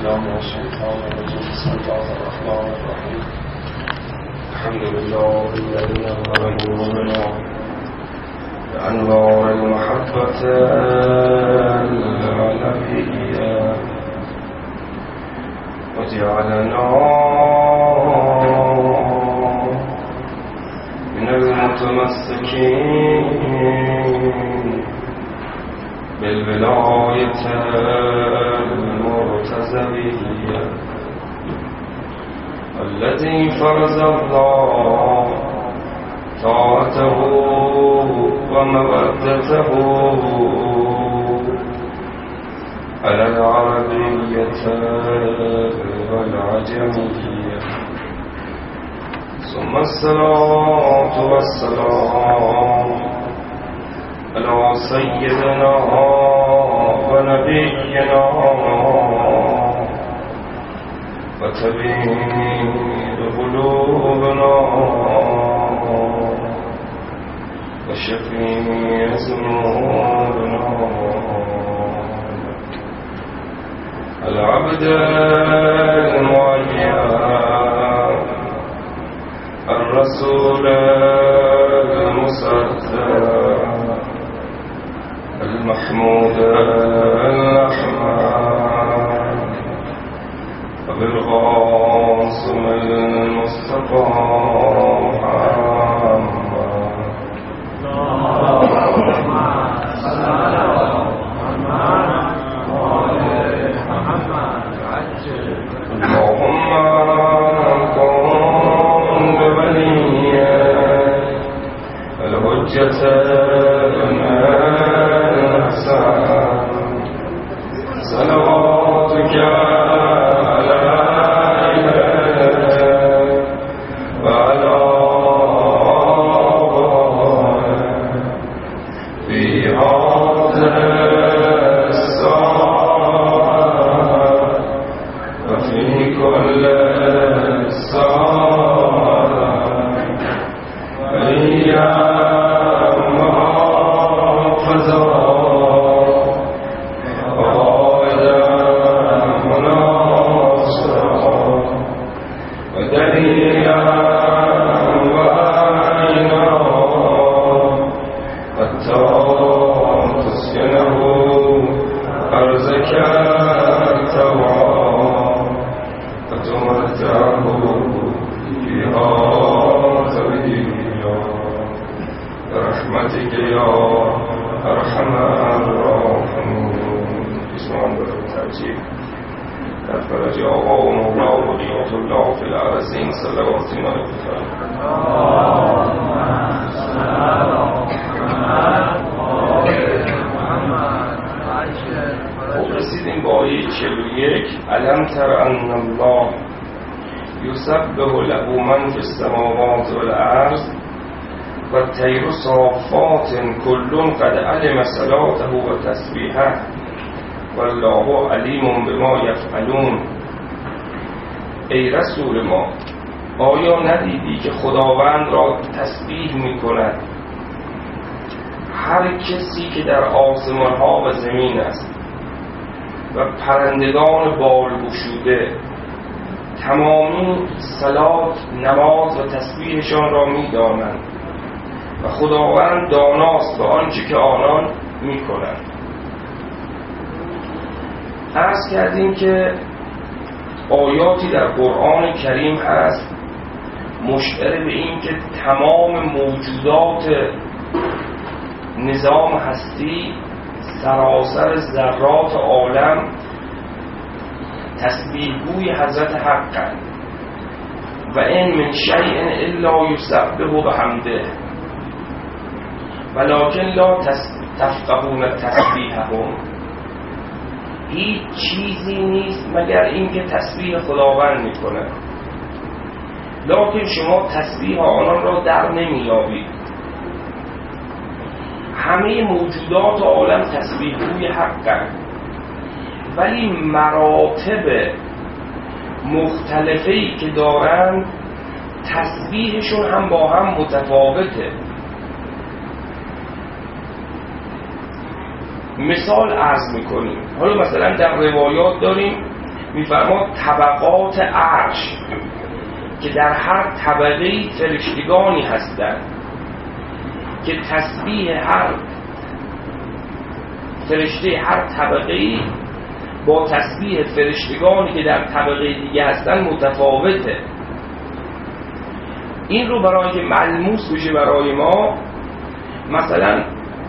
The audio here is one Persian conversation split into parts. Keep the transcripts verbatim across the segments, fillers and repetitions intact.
بالله من الشيطان الرجيم بسم الله الرحمن الرحيم الحمد لله الذي أمرنا بأنوار المحبة العلوية وجعلنا من المتمسكين بالولاية المرتزبية الذي فرض الله طاعته ومودته على العربية والعجمية ثم الصلاة والسلام على سيدنا ونبينا وتبيد قلوبنا وشفيع ذنوبنا العبد المعين الرسول المصدق المحمود الأحمد وبالقاسم المصطفى محمد اللهم صل على محمد وآل محمد عجل اللهم كن بوليك الحجة صلواتك عليك وعلى في هذا الساعة وفي كل ساعة أيام محافظة برحمتك يا أرحم الراحمين. اسمان بالترتيب فرج آقا و مولا و ولیات الله فی الارضین صلوات مالکتان. خب رسیدیم با آیه چهل و یک. الم تر ان الله یسبح له من فی السماوات والارض و الطیر صافات کل قد علم صلاته و تسبیحه والله علیم بما یفعلون. ای رسول ما، آیا ندیدی که خداوند را تسبیح می کند هر کسی که در آسمان ها و زمین است و پرندگان بال گشوده تمامی صلات، نماز و تسبیحشان را می دانند و خداوند داناست به آنچه که آنان می کنند. عرض کردیم که آیاتی در قرآن کریم هست مشعر به این که تمام موجودات نظام هستی، سراسر ذرات عالم تسبیحگوی حضرت حقند و این من شیء الا یسبح بحمده ولکن لا تفقهون تسبیحهم. هیچ چیزی نیست مگر اینکه تسبیح خداوند میکنه، لکن شما تسبیح آنان را در نمیابید. همه موجودات عالم تسبیحگوی حقند، ولی مراتب مختلفی که دارند تسبیحشون هم با هم متفاوته. مثال عرض میکنیم. حالا مثلا در روایات داریم میفرماد طبقات عرش که در هر طبقه فرشتگانی هستند که تسبیح هر فرشته هر طبقه با تسبیح فرشتگانی که در طبقه دیگه هستن متفاوته. این رو برای که ملموس بشه برای ما، مثلا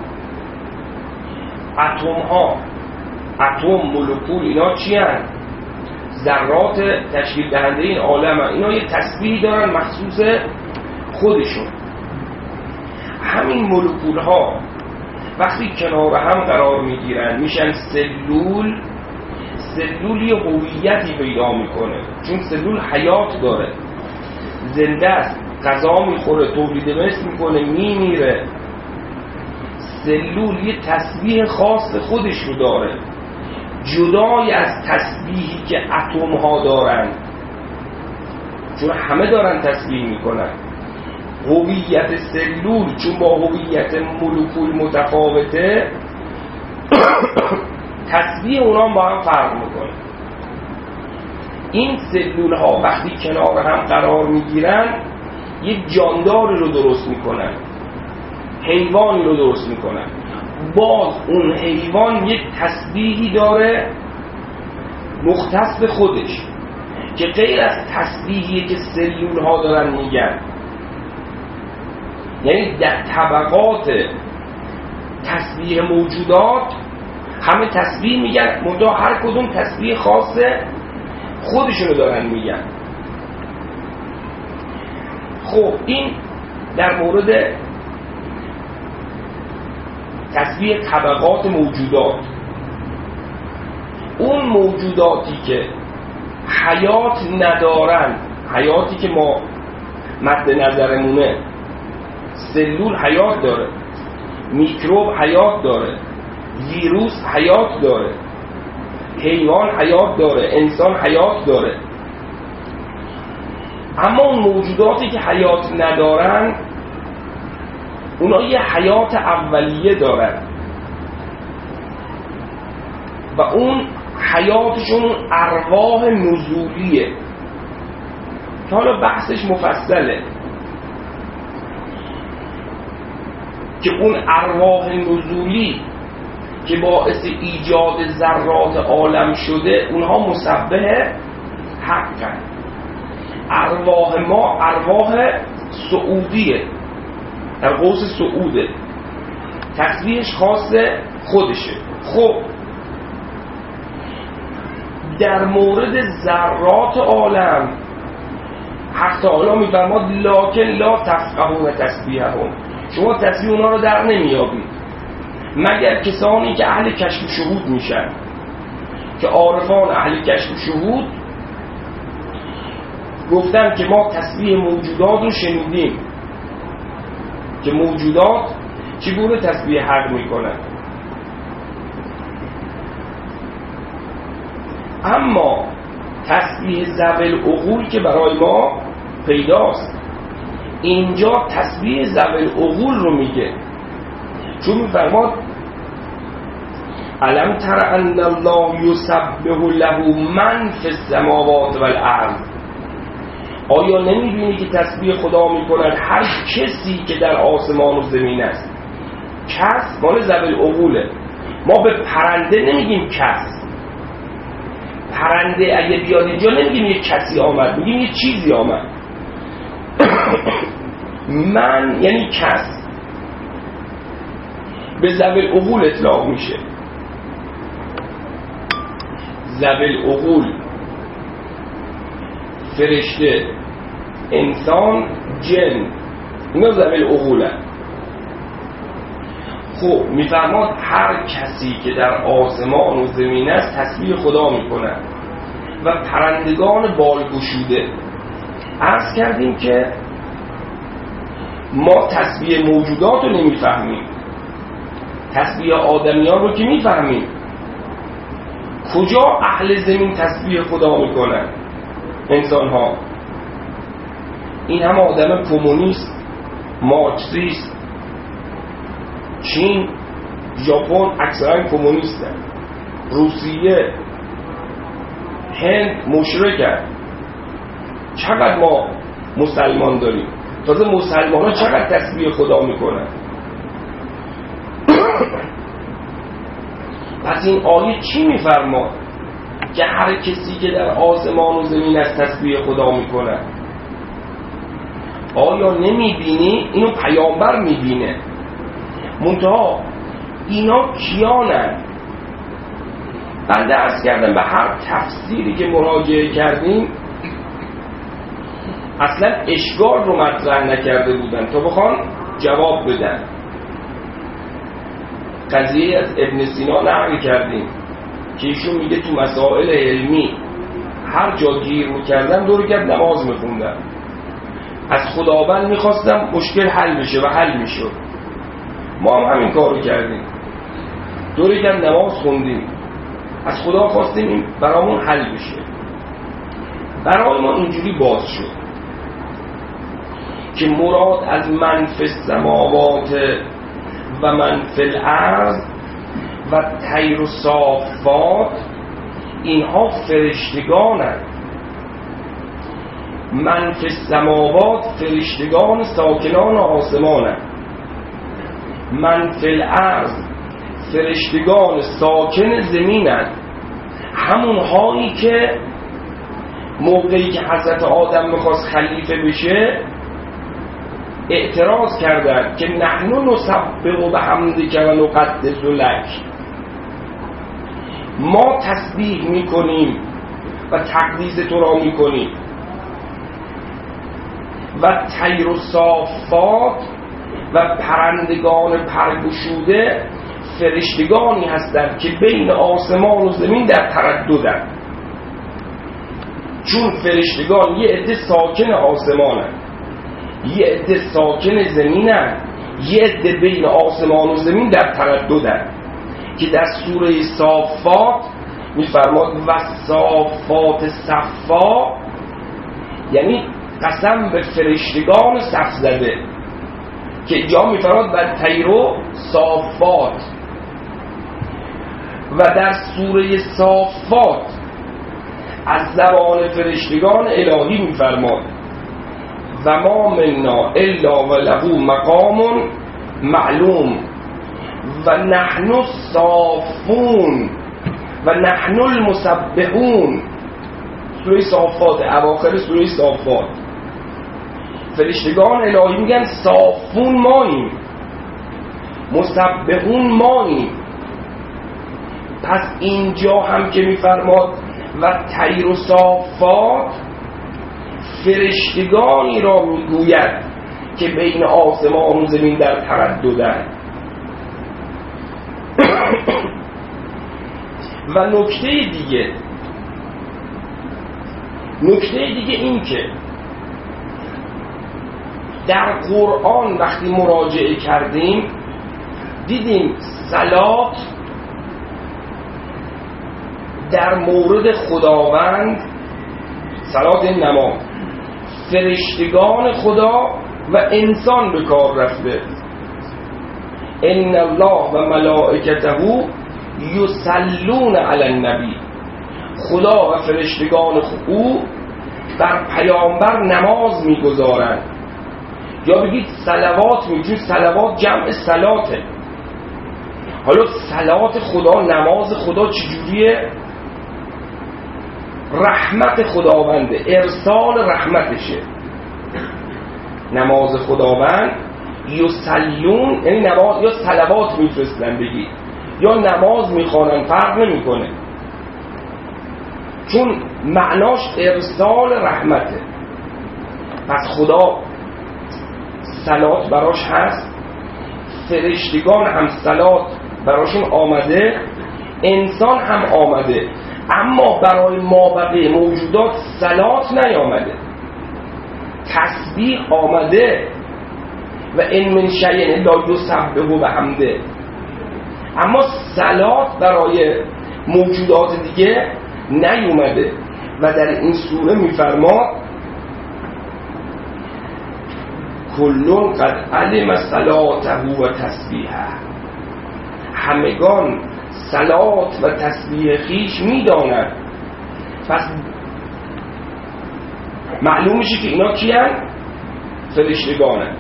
اتم ها، اتم، مولکول، اینا چی هن؟ ذرات تشکیل دهنده این عالم هن. اینا یه تسبیح دارن مخصوص خودشون. همین مولکول ها وقتی کنار هم قرار میگیرن میشن سلول. سلول یه هویتی پیدا میکنه، چون سلول حیات داره، زنده است، غذا میخوره، تولید مثل میکنه، میمیره. سلول یه تسبیح خاص خودش رو داره، جدای از تسبیحی که اتم ها دارن، چون همه دارن تسبیح میکنن. هویت سلول چون با هویت مولکول متفاوته، تسبیح اونا با هم فرق میکنه. این سلول ها وقتی کنار هم قرار میگیرن یک جانداری رو درست میکنن، حیوانی رو درست میکنن. باز اون حیوان یک تسبیحی داره مختص به خودش که غیر از تسبیحی که سلول ها دارن میگن. یعنی در طبقات تسبیح موجودات همه تسبیح میگن، منتها هر کدوم تسبیح خاص خودشونو دارن میگن. خب این در مورد تسبیح طبقات موجودات. اون موجوداتی که حیات ندارن، حیاتی که ما مد نظرمونه، سلول حیات داره، میکروب حیات داره، ویروس حیات داره، حیوان حیات داره، انسان حیات داره. اما اون موجوداتی که حیات ندارن اونا یه حیات اولیه دارن و اون حیاتشون ارواح نزولیه که حالا بحثش مفصله که اون ارواح نزولی که باعث ایجاد ذرات عالم شده اونها مسبح حقن. ارواح ما ارواح صعودیه، در قوس صعوده، تسبیحش خاص خودشه. خب در مورد ذرات عالم حق تعالی میفرماد لکن لا تفقهون تسبیحهم، شما تسبیح اونا رو در نمیابید مگر کسانی که اهل کشف و شهود میشن، که عارفان اهل کشف و شهود گفتن که ما تسبیح موجودات رو شنیدیم که موجودات چگونه تسبیح حق میکنن. اما تسبیح ذوی العقول که برای ما پیداست، اینجا تسبیح ذوی العقول رو میگه، چون میفرماد الم تر ان الله یسبح له من فی السماوات والارض. آیا نمیبینی که تسبیح خدا میکنن هر کسی که در آسمان و زمین است؟ کس مال ذوی العقوله. ما به پرنده نمیگیم کس. پرنده اگه بیاد اینجا نمیگیم یه کسی آمد، میگیم یه چیزی آمد. من یعنی کس به ذوی العقول اطلاق میشه. ذوی العقول فرشته، انسان، جن، اینا ذوی العقول هست. خب میفرماد هر کسی که در آسمان و زمین است تسبیح خدا میکنه و پرندگان بالگشوده. عرض کردیم که ما تسبیح موجودات رو نمیفهمیم، تسبیح آدمیان رو که میفهمیم. کجا اهل زمین تسبیح خدا میکنن؟ انسان ها. این هم آدم کمونیست، مارکسیست، چین، ژاپن اکثرا کمونیستن، روسیه، هند مشرکن، چقدر ما مسلمان داریم، تازه مسلمان ها چقدر تسبیح خدا میکنن. پس این آیه چی میفرماد؟ که هر کسی که در آسمان و زمین از تسبیح خدا میکنه. آیا نمیبینی؟ اینو پیامبر میبینه. منتها اینا کیانن؟ بنده عرض کردم به هر تفسیری که مراجعه کردیم اصلا اشکال رو مطرح نکرده بودن تا بخوان جواب بدن. قضیه از ابن سینا نقل کردیم که ایشون میگه تو مسائل علمی هر جا گیر میکردم دور کرد نماز میخوندم، از خداوند میخواستم مشکل حل بشه و حل میشد. ما هم همین کار رو کردیم، دور کرد نماز خوندیم، از خدا خواستیم این برامون حل بشه. برای ما اینجوری باز شد که مراد از من فی السماوات و من فی الارض و طیر و صافات اینها فرشتگانند. من فی السماوات فرشتگان ساکنان آسمانند، من فی الارض فرشتگان ساکن زمینند، همون هایی که موقعی که حضرت آدم میخواست خلیفه بشه اعتراض کردند که نحن نسبح بحمدک و نقدس لک، ما تسبیح میکنیم و تقدیس تو را میکنیم. و طیر و صافات و پرندگان پرگشوده فرشتگانی هستند که بین آسمان و زمین در ترددند. چون فرشتگان یه عده ساکن آسمانند، یه عده ساکن زمینند، یه عده بین آسمان و زمین در ترددند که در سوره صافات میفرماد و صافات صفا، یعنی قسم به فرشتگان صف زده، که جا میفرماد و طیرو صافات. و در سوره صافات از زبان فرشتگان الهی میفرماد و ما منا الا و له مقام معلوم و نحن صافون و نحن المسبحون. سوره صافات، اواخر سوره صافات فرشتگان الهی میگن صافون ماییم، مسبحون ماییم. پس اینجا هم که میفرماد و طیر و صافات فرشتگانی را میگوید که بین آسمان و زمین در ترددند. و نکته دیگه نکته دیگه این که در قرآن وقتی مراجعه کردیم دیدیم صلات در مورد خداوند، صلات نماز، فرشتگان خدا و انسان به کار رفته. ان الله و ملائکته یصلون علی النبی، خدا و فرشتگان او بر پیامبر نماز میگذارند. یا بگید صلوات، میگید صلوات جمع صلاته. حالا صلات خدا، نماز خدا چجوریه؟ رحمت خداونده، ارسال رحمتشه. نماز خداوند یصلون یعنی نماز، یا صلوات میفرستن بگید، یا نماز میخوانن، فرق نمیکنه، چون معناش ارسال رحمته. پس خدا صلات براش هست، فرشتگان هم صلات براشون آمده، انسان هم آمده، اما برای ما بقیه موجودات صلات نیامده، تسبیح آمده. و ان من شیء الا یسبح بحمده، اما صلات برای موجودات دیگه نیومده. و در این سوره میفرماد کلون قد علم صلاته و تسبیحه، همگان صلات و تسبیح خیش میداند. پس معلوم میشه که اینا کیان؟ فرشتگانن.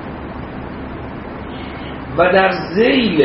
و در ذیل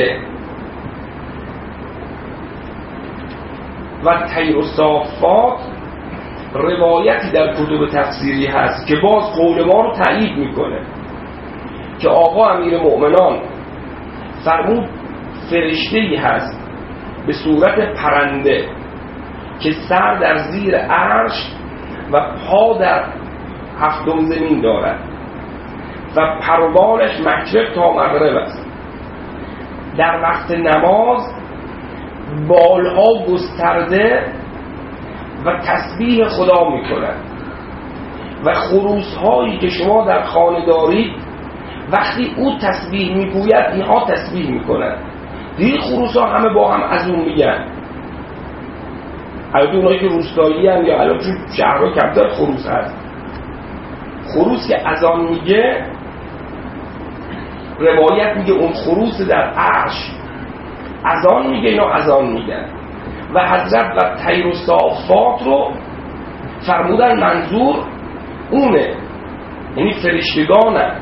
و طیر الصافات روایتی در کتب تفسیری هست که باز قول ما رو تایید میکنه که آقا امیر مؤمنان فرمود فرشته‌ای هست به صورت پرنده که سر در زیر عرش و پا در هفتم زمین دارد و پروانش مشرق تا مغرب است. در وقت نماز بالها گسترده و تسبیح خدا میکنند و خروس هایی که شما در خانه دارید وقتی او تسبیح میگوید اینها تسبیح میکنند. دیگه خروس ها همه با هم از اون میگن. البته اونایی که روستایی هم یا الان چون شهرها کمتر خروس هست، خروس که اذان میگه روایت میگه اون خروس در عرش اذان میگه، اینا اذان میگن. و حضرت و طیر الصافات رو فرمودن منظور اونه، یعنی فرشتگانه.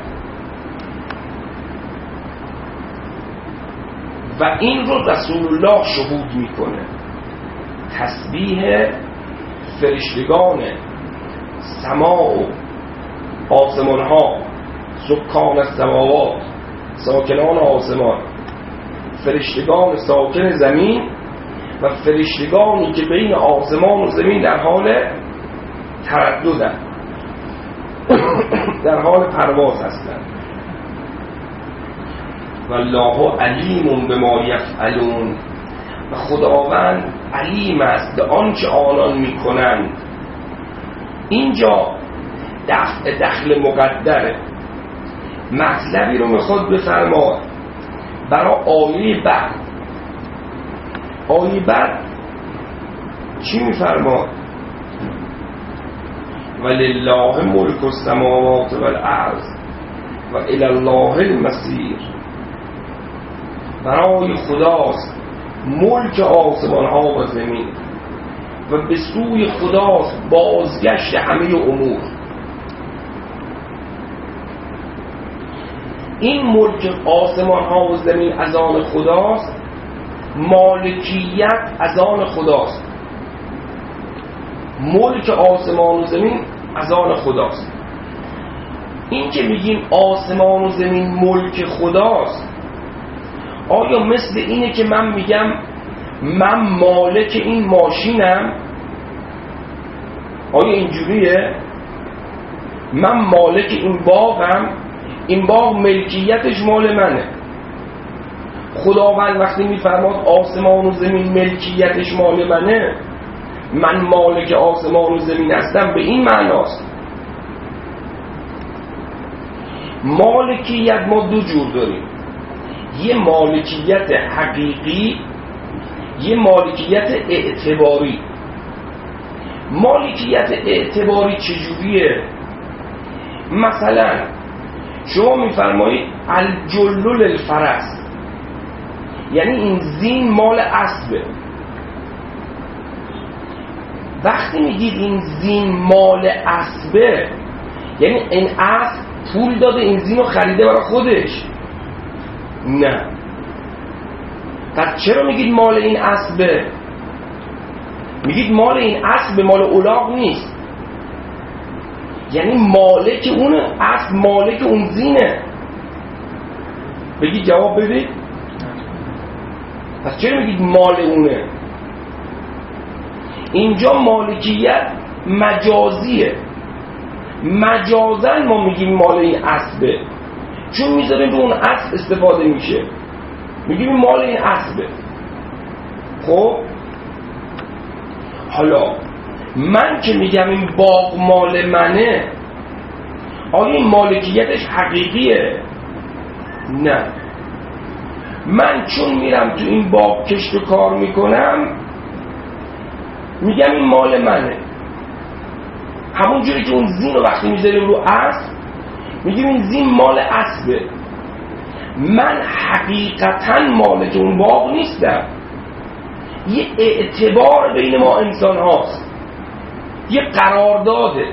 و این رو رسول الله شهود میکنه. تسبیح فرشتگان سما و آسمان ها، سکان السماوات، ساکنان آسمان، فرشتگان ساکن زمین و فرشتگانی که بین آسمان و زمین در حال ترددن، در حال پرواز هستند. والله علیم بما یفعلون، و خداوند علیم است به آنچه آنان میکنند. اینجا دفع دخل مقدره. مطلبی رو میخواد بفرماد برای آیه بعد. آیه بعد چی میفرماد؟ ولله ملک السماوات والارض و الی الله المصیر. برای خداست ملک آسمان ها و زمین و به سوی خداست بازگشت همه امور. این ملک آسمان ها و زمین از آن خداست، مالکیت از آن خداست. ملک آسمان و زمین از آن خداست. این که میگیم آسمان و زمین ملک خداست، آیا مثل اینه که من میگم من مالک این ماشینم؟ آیا اینجوریه؟ من مالک این باغم، این باغ ملکیتش مال منه. خداوند وقتی میفرماد آسمان و زمین ملکیتش مال منه، من مالک آسمان و زمین هستم، به این معناست. مالکیت ما دو جور داریم، یه مالکیت حقیقی، یه مالکیت اعتباری. مالکیت اعتباری چجوریه؟ مثلا شما میفرمایید الجلل الفرس، یعنی این زین مال اسبه. وقتی میگید این زین مال اسبه، یعنی این اسب پول داده این زین رو خریده برای خودش؟ نه. پس چرا میگید مال این اسبه؟ میگید مال این اسب، مال الاغ نیست. یعنی مالک اون اسب، مالک اون زینه. بگید جواب بدید. پس چرا میگید مال اونه؟ اینجا مالکیت مجازیه. مجازاً ما میگیم مال این اسبه، چون میذاریم رو اون اسب استفاده میشه، میگیم مال این اسبه. خب حالا من که میگم این باغ مال منه، آیا این مالکیتش حقیقیه؟ نه. من چون میرم تو این باغ کشت و کار میکنم، میگم این مال منه. همون جوری که اون زین رو وقتی میذاریم رو اسب، میگیم این زین مال اسبه. من حقیقتا مالک اون باغ نیستم. یه اعتبار بین ما انسان هاست. یه قرارداده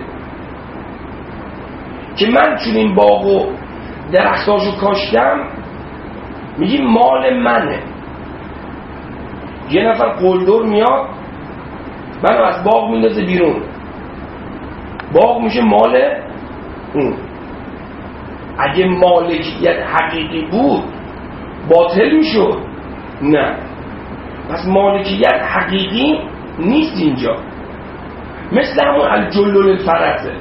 که من چون این باغ و درختاشو کاشتم میگی مال منه. یه نفر قلدر میاد منو از باغ میندازه بیرون، باغ میشه مال اون. اگه مالکیت حقیقی بود باطل میشد؟ نه. پس مالکیت حقیقی نیست اینجا. مثل همون الجلل الفرسه.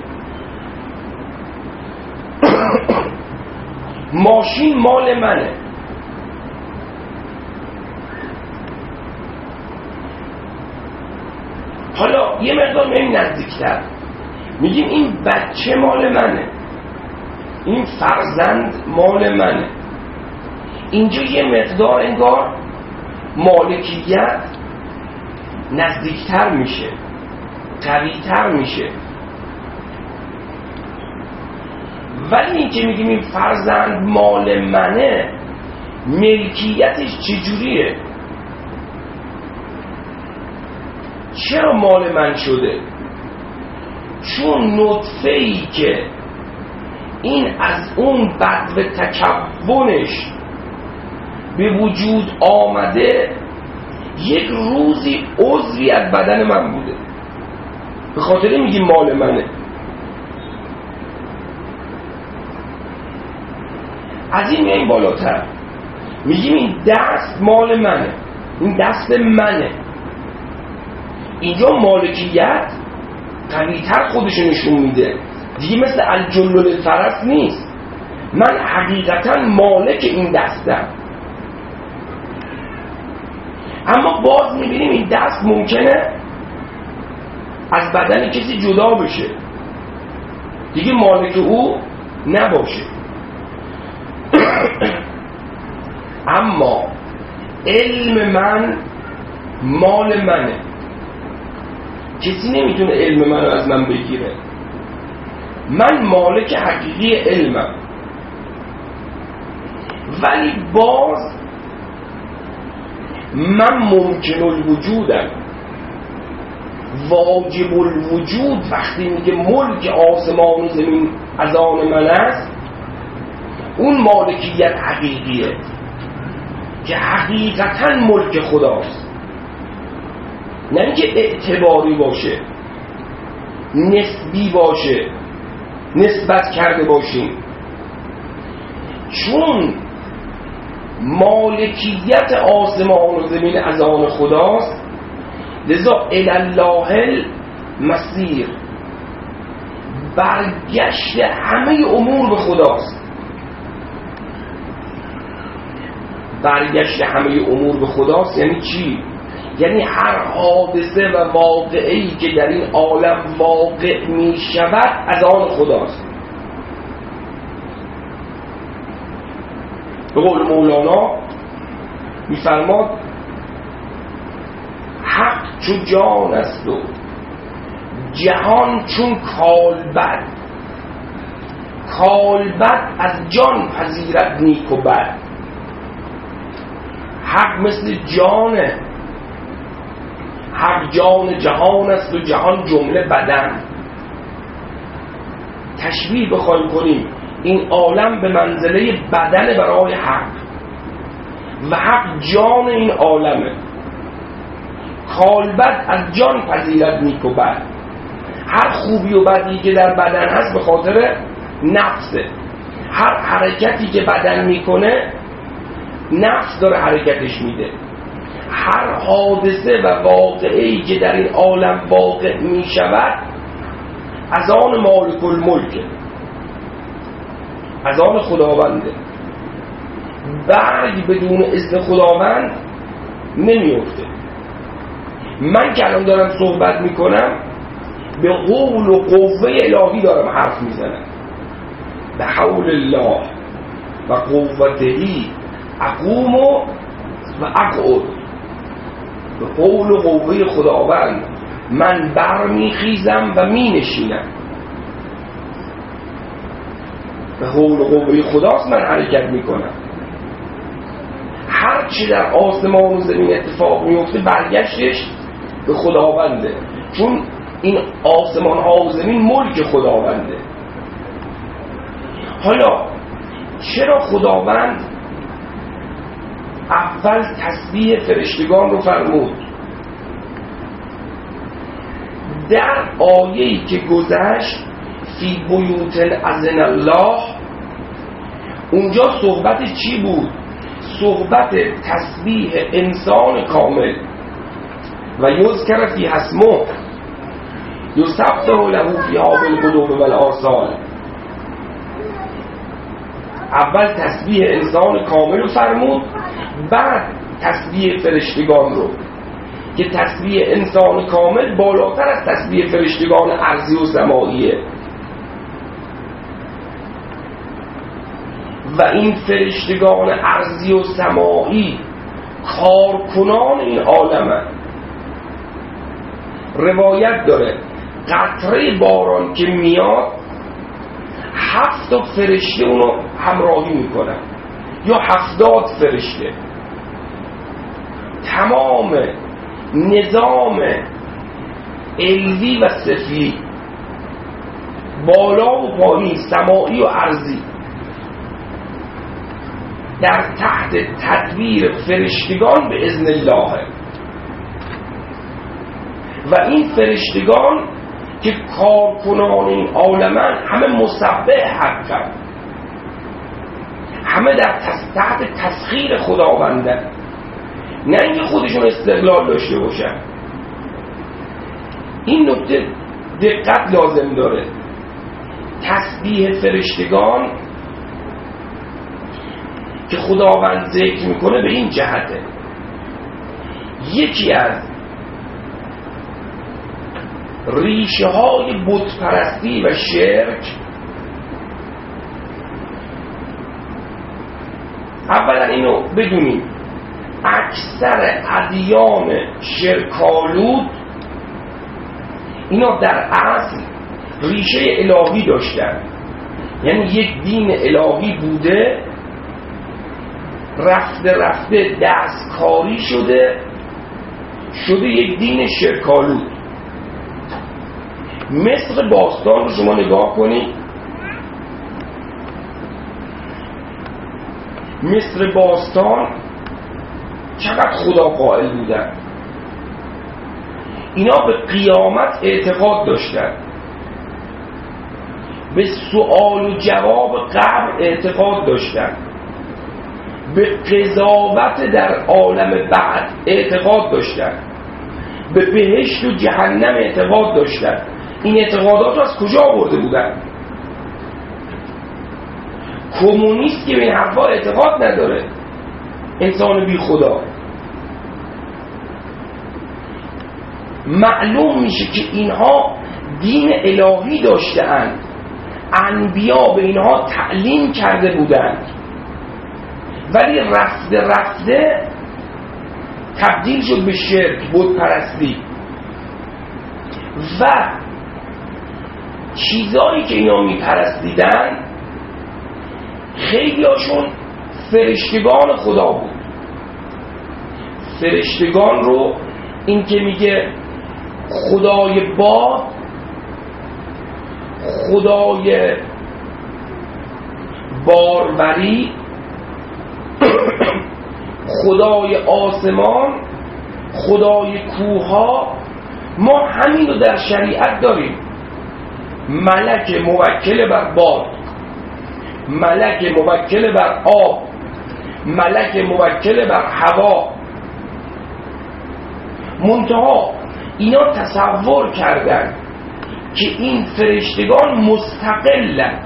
ماشین مال منه، حالا یه مقدار میگیم نزدیکتر، میگیم این بچه مال منه، این فرزند مال منه. اینجا یه مقدار انگار مالکیت نزدیکتر میشه، قویتر میشه. ولی این که میگیم این فرزند مال منه، ملکیتش چجوریه؟ چرا مال من شده؟ چون نطفه‌ای که این از اون بدو تکونش به وجود آمده یک روزی عضوی از بدن من بوده، به خاطر میگیم مال منه. از این میاییم بالاتر، میگیم این دست مال منه، این دست منه. اینجا مالکیت قوی‌تر خودشو نشون میده دیگه، مثل الجلل الفرس نیست. من حقیقتا مالک این دستم. اما باز میبینیم این دست ممکنه از بدن کسی جدا بشه، دیگه مالک او نباشه. اما علم من مال منه، کسی نمیتونه علم منو از من بگیره. من مالک حقیقی علمم، ولی باز من ممکن الوجودم، واجب الوجود. وقتی میگه ملک آسمان و زمین از آن من است، اون مالکیت حقیقیه که حقیقتا ملک خداست، نه اینکه اعتباری باشه، نسبی باشه، نسبت کرده باشیم. چون مالکیت آسمان و زمین از آن خداست، لذا الالله المصیر، برگشت همه امور به خداست. برگشت همه امور به خداست یعنی چی؟ یعنی هر حادثه و واقعه‌ای که در این عالم واقع می شود از آن خداست. به قول مولانا می‌فرماد حق چو جان است و جهان چون کالبد، کالبد از جان پذیرد نیک و بد. حق مثل جانه، حق جان جهان است و جهان جمله بدن. تشبیه بخوایم کنیم این عالم به منزله بدن برای حق و حق جان این عالمه. کالبد از جان پذیرد نیک و بد. هر خوبی و بدی که در بدن هست به خاطر نفسه. هر حرکتی که بدن میکنه نفس داره حرکتش میده. هر حادثه و واقعه‌ای که در این عالم واقع میشود از آن مالک الملک، از آن خداونده. برگ بدون اذن خداوند نمیفته. من که الان دارم صحبت میکنم به قول و قوه الهی دارم حرف میزنم. به حول الله و قوتهی اقوم و اقعد. به قول و قوه خداوند من برمیخیزم و مینشینم. به قول و قوه خداست من حرکت میکنم. هر چی در آسمان و زمین اتفاق میفته برگشتش به خداونده. چون این آسمان ها و زمین ملک خداونده. حالا چرا خداوند اول تسبیح فرشتگان رو فرمود؟ در آیه‌ای که گذشت فی بیوت اذن الله، اونجا صحبت چی بود؟ صحبت تسبیح انسان کامل. و یذکر فی اسمه یسبح له فیها بالغدو والآصال. اول تسبیح انسان کامل رو فرمود، بعد تسبیح فرشتگان رو، که تسبیح انسان کامل بالاتر از تسبیح فرشتگان ارضی و سماییه. و این فرشتگان ارضی و سمایی کارکنان این عالمه. روایت داره قطره باران که میاد هفت تا فرشته اونو همراهی میکنن، یا هفتاد فرشته. تمام نظام علوی و سفلی، بالا و پایین، سماعی و ارضی، در تحت تدبیر فرشتگان به اذن الله. و این فرشتگان که کارکنان این عالمن همه مسبح حقا، همه در تحت تسخیر خداونده، نه اینکه خودشون استقلال داشته باشن. این نکته دقت لازم داره. تسبیح فرشتگان که خداوند ذکر میکنه به این جهته. یکی از ریشه های بت پرستی و شرک، اولا اینو بدونیم اکثر ادیان شرکالود اینا در اصل ریشه الهی داشتن، یعنی یک دین الهی بوده، رفته رفته دستکاری شده شده یک دین شرکالود. مصر باستان رو شما نگاه کنید، مصر باستان چقدر خدا قائل بودن. اینا به قیامت اعتقاد داشتن، به سؤال و جواب قبر اعتقاد داشتن، به قضاوت در عالم بعد اعتقاد داشتن، به بهشت و جهنم اعتقاد داشتن. این اعتقادات رو از کجا آورده بودن؟ کمونیست که به این حرفا اعتقاد نداره، انسان بی خدا. معلوم میشه که اینها دین الهی داشته‌اند، انبیا به اینها تعلیم کرده بودند، ولی رفته رفته تبدیل شد به شرک، بت پرستی. و چیزایی که اینا میپرستیدن خیلی هاشون فرشتگان خدا بود. فرشتگان رو این که میگه خدای باد، خدای باروری، خدای آسمان، خدای کوها، ما همین رو در شریعت داریم. ملک موکل بر باد، ملک موکل بر آب، ملک موکل بر هوا. منتها اینا تصور کردن که این فرشتگان مستقلن،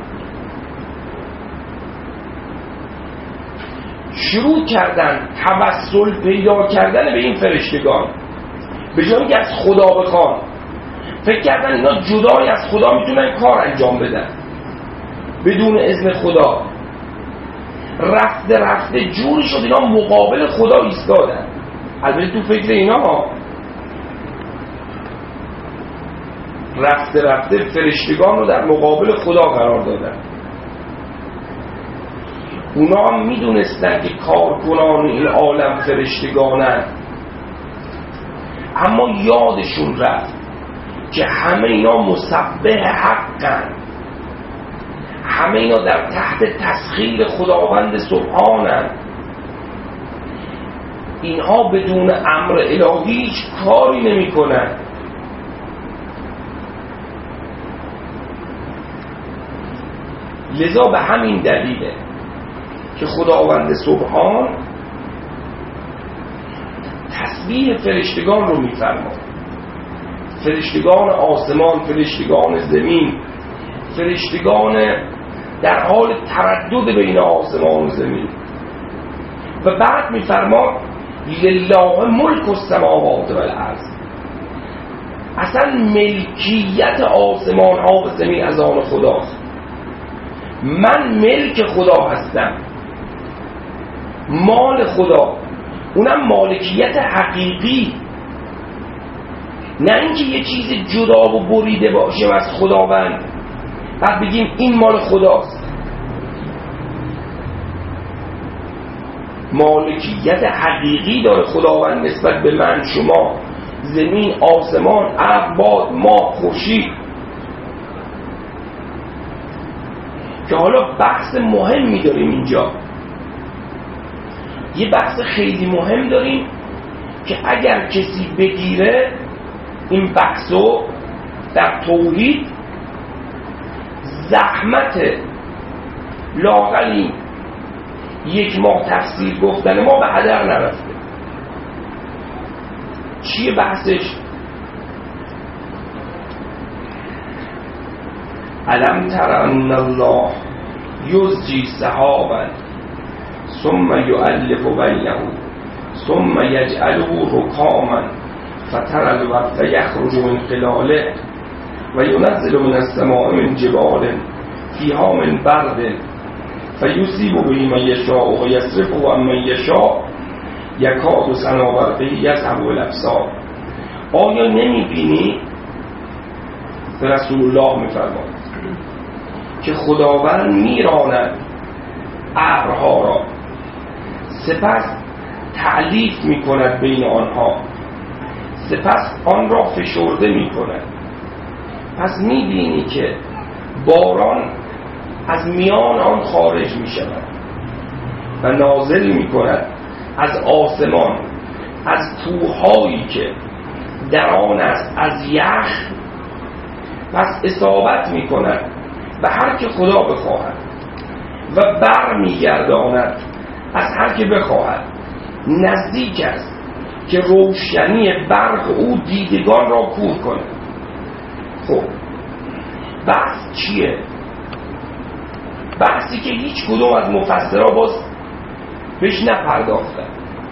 شروع کردن توسل پیدا کردن به این فرشتگان، به جایی که از خدا بخوان. فکر کردن اینا جدای از خدا میتونن کار انجام بدن بدون اذن خدا. رفته رفته جوری شد اینا مقابل خدا ایستادن. البته تو فکر اینا ها رفته رفته فرشتگان رو در مقابل خدا قرار دادن. اونا هم میدونستن که کارکنان این عالم فرشتگانن، اما یادشون رفت که همه اینا مسبح حقن، همه اینا در تحت تسخیر خداوند سبحانن، اینها بدون امر الهی هیچ کاری نمی کنن. لذا به همین دلیله که خداوند سبحان تسبیح فرشتگان رو می‌فرماید، فرشتگان آسمان، فرشتگان زمین، فرشتگان در حال تردد بین آسمان و زمین. و بعد می‌فرماید لله ملک السماوات و الارض، اصلا ملکیت آسمان ها و زمین از آن خداست، من ملک خدا هستم، مال خدا، اونم مالکیت حقیقی، نه اینکه یه چیز جدا و بریده باشه از خداوند بعد بگیم این مال خداست. مالکیت حقیقی داره خداوند نسبت به من، شما، زمین، آسمان، ابر، باد، ماه، خورشید. که حالا بحث مهمی داریم اینجا، یه بحث خیلی مهم داریم که اگر کسی بگیره این بحثو در توحید، زحمت لااقل یک ماه تفسیر گفتن ما به هدر نرفته. چیه بحثش؟ الم تر ان الله یزجی سحابا ثم یؤلف بینه ثم یجعله رکاما فتر الودق یخرج من خلاله و ینزل من السماء من جبال فیها من برد فیصیب به من یشاء و یصرفه عن من یشاء یکاد سنا برقه یذهب الابصار. آیا نمیبینی؟ به رسول الله میفرماید که خداوند میراند ابرها را، سپس تعلیف میکند بین آنها، سپس آن را فشرده میکند. پس میبینی که باران از میان آن خارج میشود و نازل میکند از آسمان، از کوههایی که در آن است از یخ، پس اصابت میکند و هر که خدا بخواهد و بر میگرداند از هر که بخواهد. نزدیک است که روشنی برق او دیدگان را کور کند. خب بحث چیه؟ بحثی که هیچ کدوم از مفسرها باز بهش نپرداختن.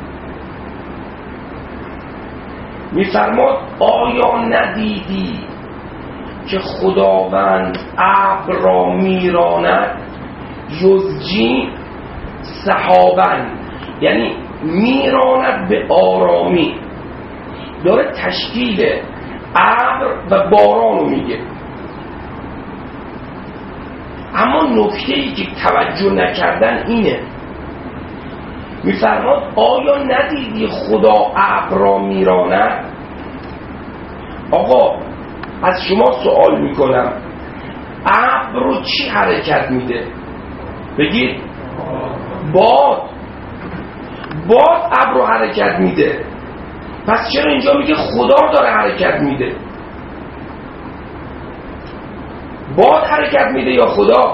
میفرماد آیا ندیدی که خداوند ابر را میراند، یزجی سحابن، یعنی میراند به آرامی، داره تشکیل ابر و باران رو میگه. اما نکته‌ای که توجه نکردن اینه، میفرماد آیا ندیدی خدا ابر را میراند؟ آقا از شما سوال میکنم، ابر رو چی حرکت میده؟ بگید باد. باد ابر رو حرکت میده. پس چرا اینجا میگه خدا داره حرکت میده؟ باد حرکت میده یا خدا؟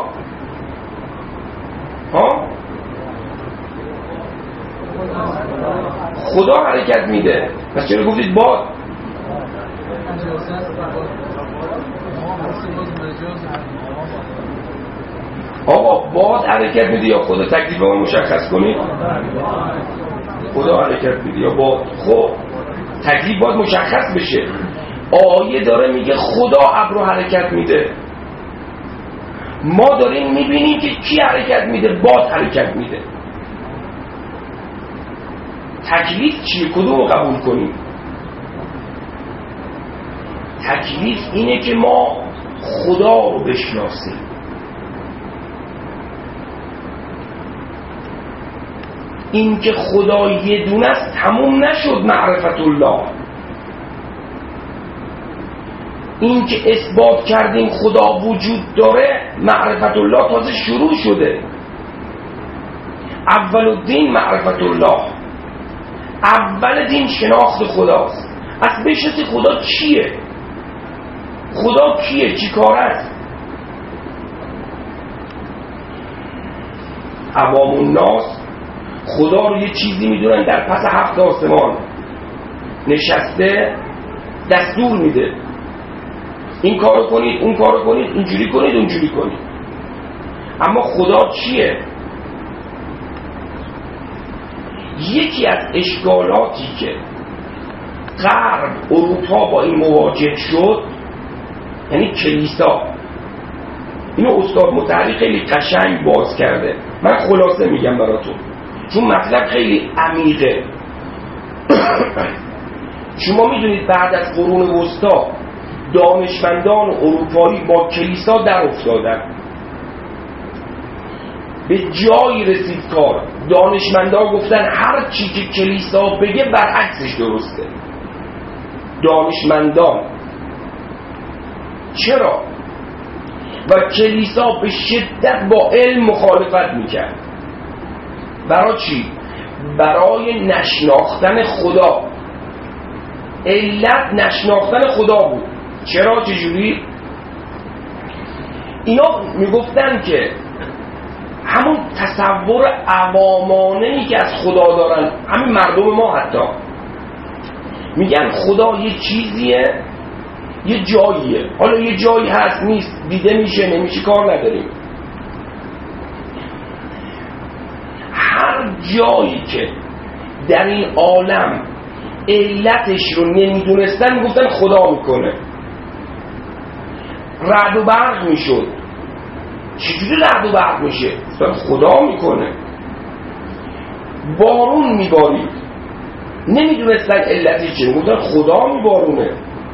ها؟ خدا حرکت میده. پس چرا گفتید باد؟ آقا باد حرکت میده یا خدا؟ تکلیف ما مشخص کنید. خدا حرکت میده یا باد؟ خب تکلیف باید مشخص بشه. آیه داره میگه خدا ابر رو حرکت میده، ما داریم میبینیم که کی حرکت میده؟ باد حرکت میده. تکلیف چیه؟ کدوم رو قبول کنیم؟ تکلیف اینه که ما خدا رو بشناسیم. این که خدا یه دونه است تموم نشد معرفت الله. این که اثبات کردیم خدا وجود داره، معرفت الله تازه شروع شده. اول الدین معرفت الله، اول دین شناخت خداست. از بشناسی خدا چیه، خدا کیه، چی کار است. عوام الناس خدا رو یه چیزی میدونن در پس هفت آسمان نشسته دستور میده، این کارو کنید، اون کارو کنید، اینجوری کنید، اونجوری کنید. اما خدا چیه؟ یکی از اشکالاتی که غرب اروپا با این مواجه شد، یعنی کلیسا، اینو استاد مطهری خیلی قشنگ باز کرده، من خلاصه میگم براتون چون مطلب خیلی عمیقه. شما میدونید بعد از قرون وسطا دانشمندان اروپایی با کلیسا در افتادن، به جایی رسید کار دانشمندان گفتن هر چی که کلیسا بگه برعکسش درسته. دانشمندان چرا؟ و کلیسا به شدت با علم مخالفت میکرد. برای چی؟ برای نشناختن خدا. علت نشناختن خدا بود. چرا؟ چجوری؟ اینا میگفتن که همون تصور عوامانه‌ای که از خدا دارن، همین مردم ما حتی میگن خدا یه چیزیه، یه جاییه، حالا یه جایی هست نیست، دیده میشه نمیشه، کار نداریم. هر جایی که در این عالم علتش رو نمیدونستن میگفتن خدا میکنه. رعد و برق میشد، چجوری رعد و برق میشه؟ خدا میکنه. بارون میبارید، نمیدونستن علتش چیه، میگفتن خدا میبارونه.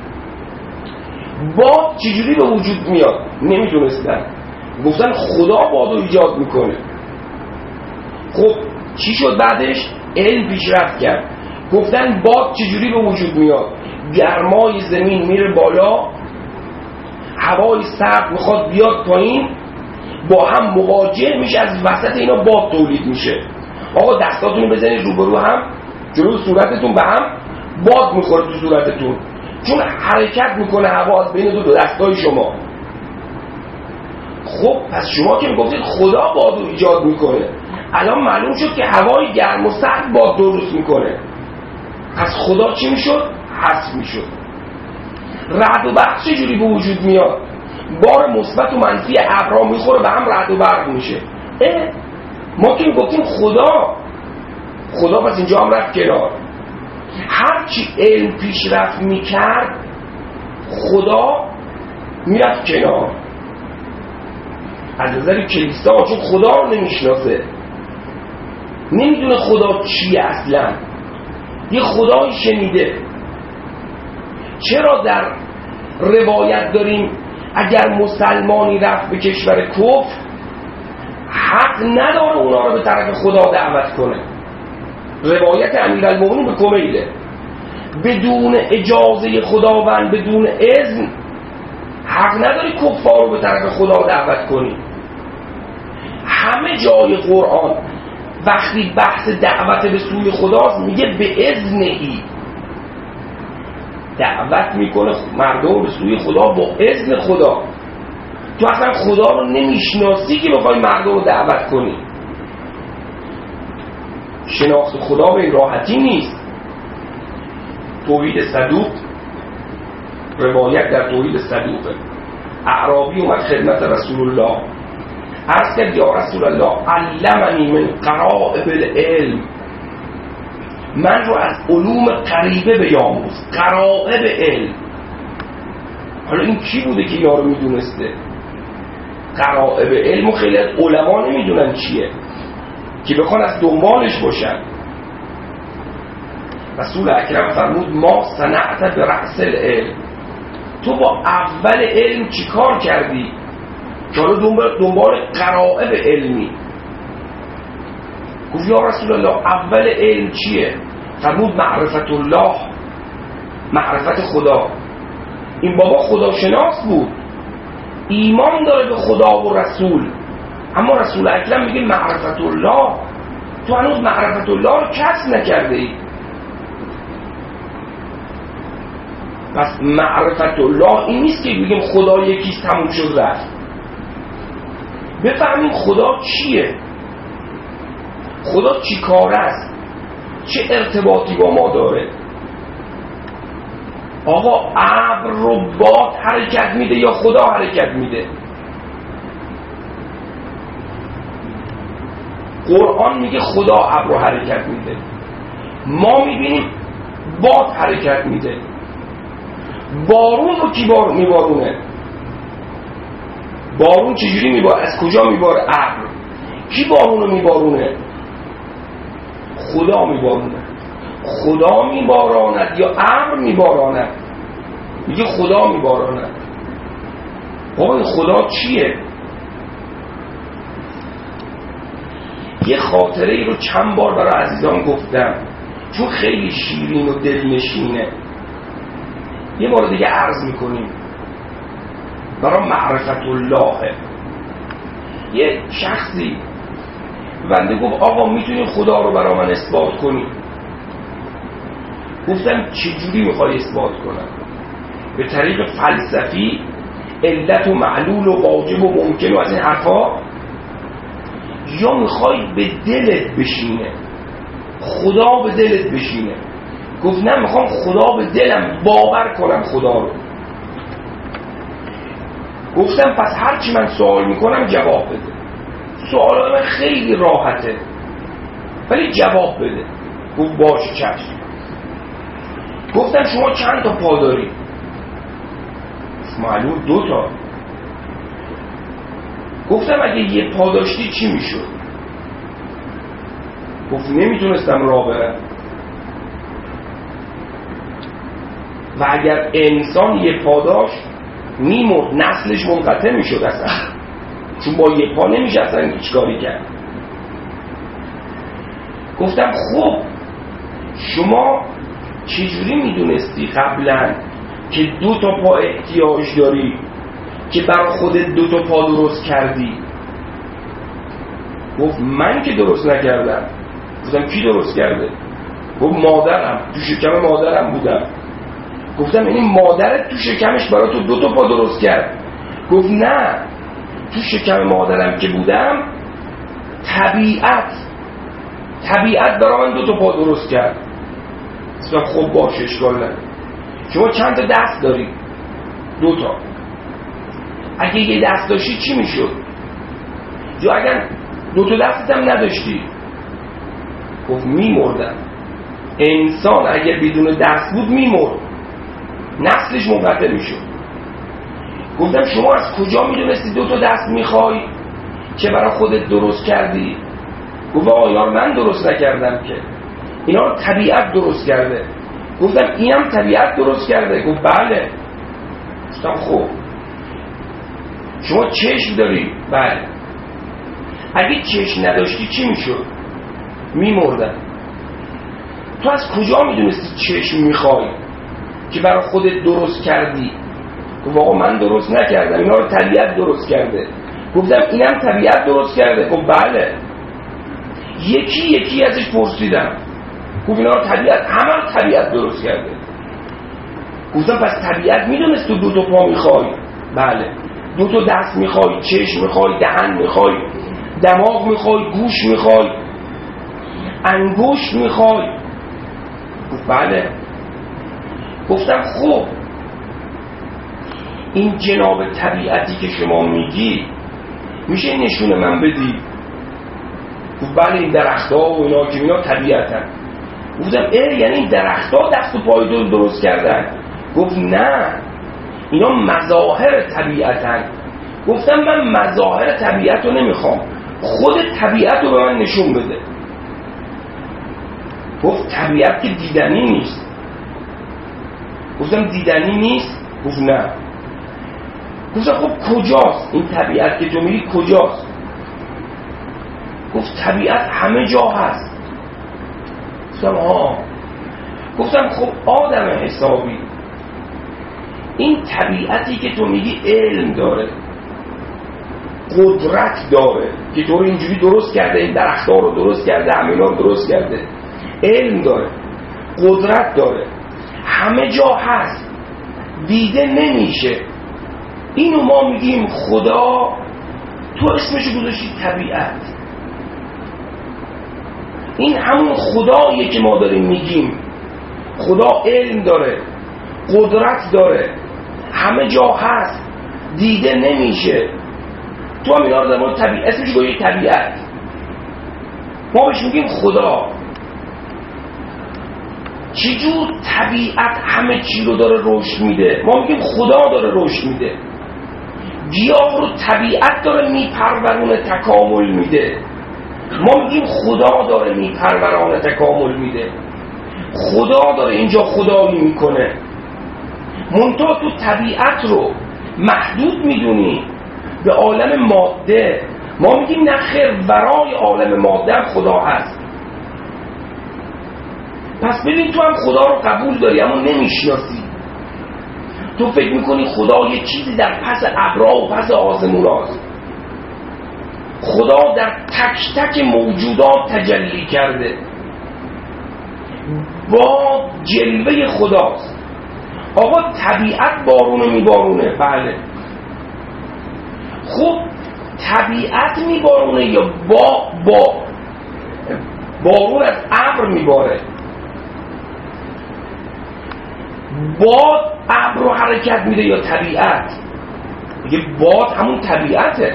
باد چجوری به وجود میاد؟ نمیدونستن، گفتن خدا بادو ایجاد میکنه. خب چی شد بعدش؟ علم پیشرفت کرد، گفتن باد چجوری به وجود میاد؟ گرمای زمین میره بالا، هوای سرد میخواد بیاد پایین، با هم مواجه میشه، از وسط اینا باد تولید میشه. آقا دستاتون بزنید روبرو هم، جلو صورتتون به هم، باد میخوره تو صورتتون، چون حرکت میکنه هوا از بین دو دستای شما. خب پس شما که میگفتید خدا بادو ایجاد میکنه، الان معلوم شد که هوای گرم و سرد باد درست میکنه. پس خدا چی میشد؟ حذف میشد. رعد و برق چجوری به وجود میاد؟ بار مثبت و منفی ابرها میخوره به هم، رعد و برق میشه. اه ما که میگفتیم خدا خدا پس اینجا هم رفت کنار. هرچی علم پیشرفت میکرد خدا میرفت کنار. از نظر کلیسا، چون خدا رو نمیشناسه، نمیدونه خدا چیه اصلا، یه خدایی شنیده. چرا در روایت داریم اگر مسلمانی رفت به کشور کفر حق نداره اونا رو به طرف خدا دعوت کنه؟ روایت امیرالمومنین به کمیله، بدون اجازه خداوند، بدون اذن حق نداری کفار رو به طرف خدا دعوت کنی. همه جای قرآن وقتی بحث دعوت به سوی خداست میگه به اذنهی، دعوت میکنه مردم به سوی خدا با اذن خدا. تو اصلا خدا رو نمیشناسی که بخوای مردم رو دعوت کنی. شناخت خدا به این راحتی نیست. توحید صدوق، روایت در توحید صدوقه، اعرابی اومد خدمت رسول الله، عرض کرد یا رسول الله علمنی من قرائب العلم، من رو از علوم قریبه بیاموز. قرائب علم، حالا این کی بوده که اینا رو میدونسته؟ قرائب علم و خیلی از علما نمیدونن چیه که بخوان از دنبالش باشن. رسول اکرم فرمود ما صنعت به رأس العلم، تو با اول علم چی کار کردی که حالا دنبال, دنبال قرائب علمی؟ گفت یا رسول الله اول علم چیه؟ فرمود معرفت الله، معرفت خدا. این بابا خداشناس بود، ایمان داره به خدا و رسول، اما رسول اکرم میگه معرفت الله. تو هنوز معرفت الله رو کسب نکرده ای. پس معرفت الله این نیست که بگیم خدا یکیست تموم شد رفت. بفهمیم خدا چیه، خدا چی کاره است، چه ارتباطی با ما داره. آقا ابر رو باد حرکت میده یا خدا حرکت میده؟ قرآن میگه خدا ابر رو حرکت میده، ما میبینیم باد حرکت میده. بارون رو کی بار میبارونه؟ بارون چجوری میباره؟ از کجا میباره؟ ابر. کی بارون رو میبارونه؟ خدا میبارونه. خدا میباراند یا ابر میباراند؟ میگه خدا میباراند. بابا این خدا چیه؟ یه خاطره ای رو چند بار برای عزیزان گفتم چون خیلی شیرین و دلنشینه، یه بار دیگه عرض میکنیم. برای معرفت الله یه شخصی بنده گفت آقا میتونی خدا رو برای من اثبات کنی؟ گفتم چجوری میخوای اثبات کنم؟ به طریق فلسفی، علت و معلول و واجب و ممکن و از این حرفا، یا میخوای به دلت بشینه؟ خدا به دلت بشینه؟ گفت نه، میخوام خدا به دلم باور کنم خدا رو. گفتم پس هرچی من سوال میکنم جواب بده. سوالای من خیلی راحته ولی جواب بده. گفت باشه چشم. گفتم شما چند تا پا داری؟ معلوم دو تا. گفتم اگه یه پا داشتی چی میشد؟ گفت نمیتونستم راه برم. و اگر انسان یه پا داشت میمرد، نسلش منقطع میشد اصلا، چون با یه پا نمیشه اصلا هیچ کاری کرد. گفتم خب شما چجوری میدونستی قبلا که دو تا پا احتیاج داری که برای خودت دو تا پا درست کردی؟ گفت من که درست نکردم. گفتم کی درست کرده؟ گفت مادرم، تو شکم مادرم بودم. گفتم یعنی مادرت تو شکمش برای تو دو تا پا درست کرد؟ گفت نه، تو شکم مادرم که بودم طبیعت طبیعت برای من دو تا پا درست کرد. گفتم خب باشه اشکال نداره. شما چند تا دست داری؟ دو تا. اگه یه دست داشتی چی میشد؟ یا اگر دو تا دستت هم نداشتی؟ گفت میمردم. انسان اگر بدون دست بود میمرد، نسلش منقطع میشد. گفتم شما از کجا میدونستی دو تا دست میخوای که برای خودت درست کردی؟ گفت آیار من درست نکردم که، اینا رو طبیعت درست کرده. گفتم اینم طبیعت درست کرده؟ گفت بله. گفتم خب شما چشم داری؟ بله. اگه چشم نداشتی چی میشد؟ میمردم. تو از کجا میدونستی چشم میخوای که برای خودت درست کردی؟ گفت آقا من درست نکردم، اینا رو طبیعت درست کرده. گفتم اینم طبیعت درست کرده؟ گفت بله. یکی یکی ازش پرسیدم. گفت اینا رو طبیعت، همه رو طبیعت درست کرده. گفتم پس طبیعت میدونست تو دو تا پا میخوای؟ بله. دو تا دست میخوای، چشم میخوای، دهن میخوای، دماغ میخوای، گوش میخوای، انگشت میخوای؟ گفت بله. گفتم خب این جناب طبیعتی که شما میگی میشه نشون من بدی؟ گفت بله این درخت‌ها و اینا که اینا طبیعتن. گفتم اه یعنی این درخت‌ها دست و پای دو درست کردن؟ گفت نه اینا مظاهر طبیعتن. گفتم من مظاهر طبیعت رو نمیخوام، خود طبیعت رو به من نشون بده. گفت طبیعت که دیدنی نیست. گفتم دیدنی نیست؟ گفت نه. گفتم خب کجاست این طبیعت که تو میگی کجاست؟ گفت طبیعت همه جا هست. گفتم آه. گفتم خب آدم حسابی این طبیعتی که تو میگی علم داره، قدرت داره که تو اینجوری درست کرده، این درخت‌ها رو درست کرده، همینا رو درست کرده، علم داره، قدرت داره، همه جا هست، دیده نمیشه. اینو ما میگیم خدا. تو اسمشو گذاشتی طبیعت. این همون خداییه که ما داریم میگیم. خدا علم داره، قدرت داره، همه جا هست، دیده نمیشه. تو هم اینا رو در مورد طبیعت اسمشو گذاشتی طبیعت. ما بهش میگیم خدا. چجور طبیعت همه چی رو داره رشد میده؟ ما میگیم خدا داره رشد میده. گیاه رو طبیعت داره میپرورونه، تکامل میده. ما میگیم خدا داره میپرورونه، تکامل میده. خدا داره اینجا خدایی میکنه. منتها تو طبیعت رو محدود میدونی به عالم ماده. ما میگیم نه خیر، ورای عالم ماده هم خدا هست. پس ببین تو هم خدا رو قبول داری اما نمیشناسی. تو فکر میکنی خدا یه چیزی در پس ابرها و پس آسمون هست. خدا در تک تک موجودات تجلی کرده، با جلوه خداست. آقا طبیعت بارونو میبارونه، بله. خب طبیعت میبارونه یا با با بارون از ابر میباره؟ باد ابر رو حرکت میده یا طبیعت؟ میگه باد همون طبیعته.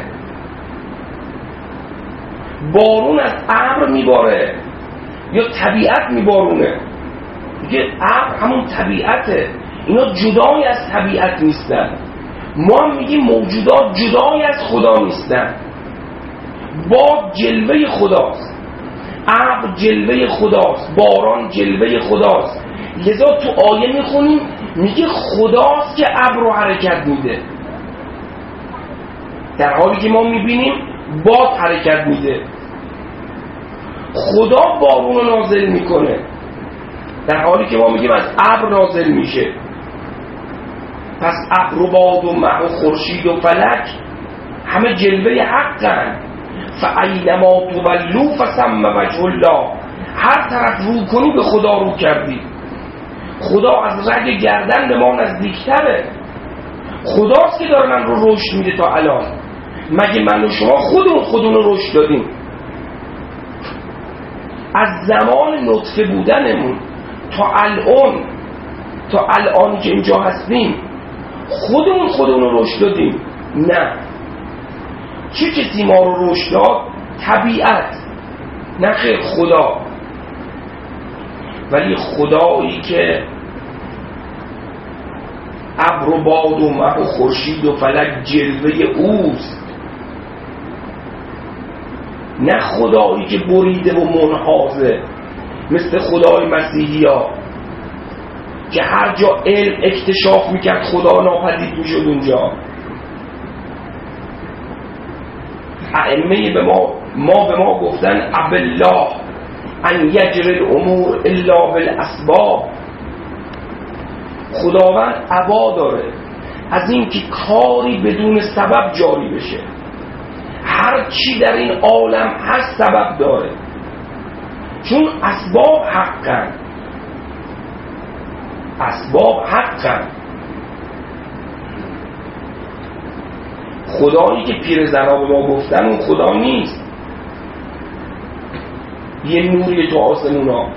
بارون از ابر میباره یا طبیعت میبارونه؟ میگه ابر همون طبیعته. اینا جدای از طبیعت نیستن. ما هم میگیم موجودات جدای از خدا نیستن. باد جلوه خداست، ابر جلوه خداست، باران جلوه خداست. لذا تو آیه میخونیم میگه خداست که ابر رو حرکت میده، در حالی که ما میبینیم باد حرکت میده. خدا بارون رو نازل میکنه، در حالی که ما میگیم از ابر نازل میشه. پس ابر و باد و مه و خورشید و فلک همه جلوه حقن. فاینما تولوا فثم وجه الله. هر طرف رو کنی به خدا رو کردی. خدا از رگ گردن به ما نزدیکتره. خداست که داره من رو رشد میده تا الان. مگه من و شما خودمون خودمون رو رشد دادیم؟ از زمان نطفه بودنمون تا الان تا الان که اینجا هستیم خودمون خودمون رو رشد دادیم؟ نه. چه کسی ما رو رشد داد؟ طبیعت. نه خیر، خدا. ولی خدایی که ابر و باد و مه و خورشید و فلک جلوه اوست، نه خدایی که بریده و منحازه مثل خدای مسیحی ها که هر جا علم اکتشاف میکرد خدا ناپدید میشد اونجا. ائمه به ما ما به ما گفتن ابالله ان یجری الامور الا بالاسباب. خداوند ابا داره از این که کاری بدون سبب جاری بشه. هر چی در این عالم هست سبب داره، چون اسباب حقن. اسباب حقن. خدایی که پیرزنا به ما گفتن اون خدا نیست. یه نوری تو آسمون ها.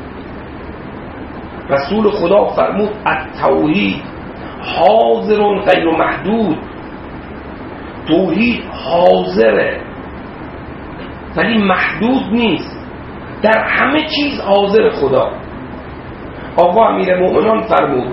رسول خدا فرمود التوحید حاضر غیر محدود. توحید حاضره ولی محدود نیست، در همه چیز حاضر خدا. آقا امیر مومنان فرمود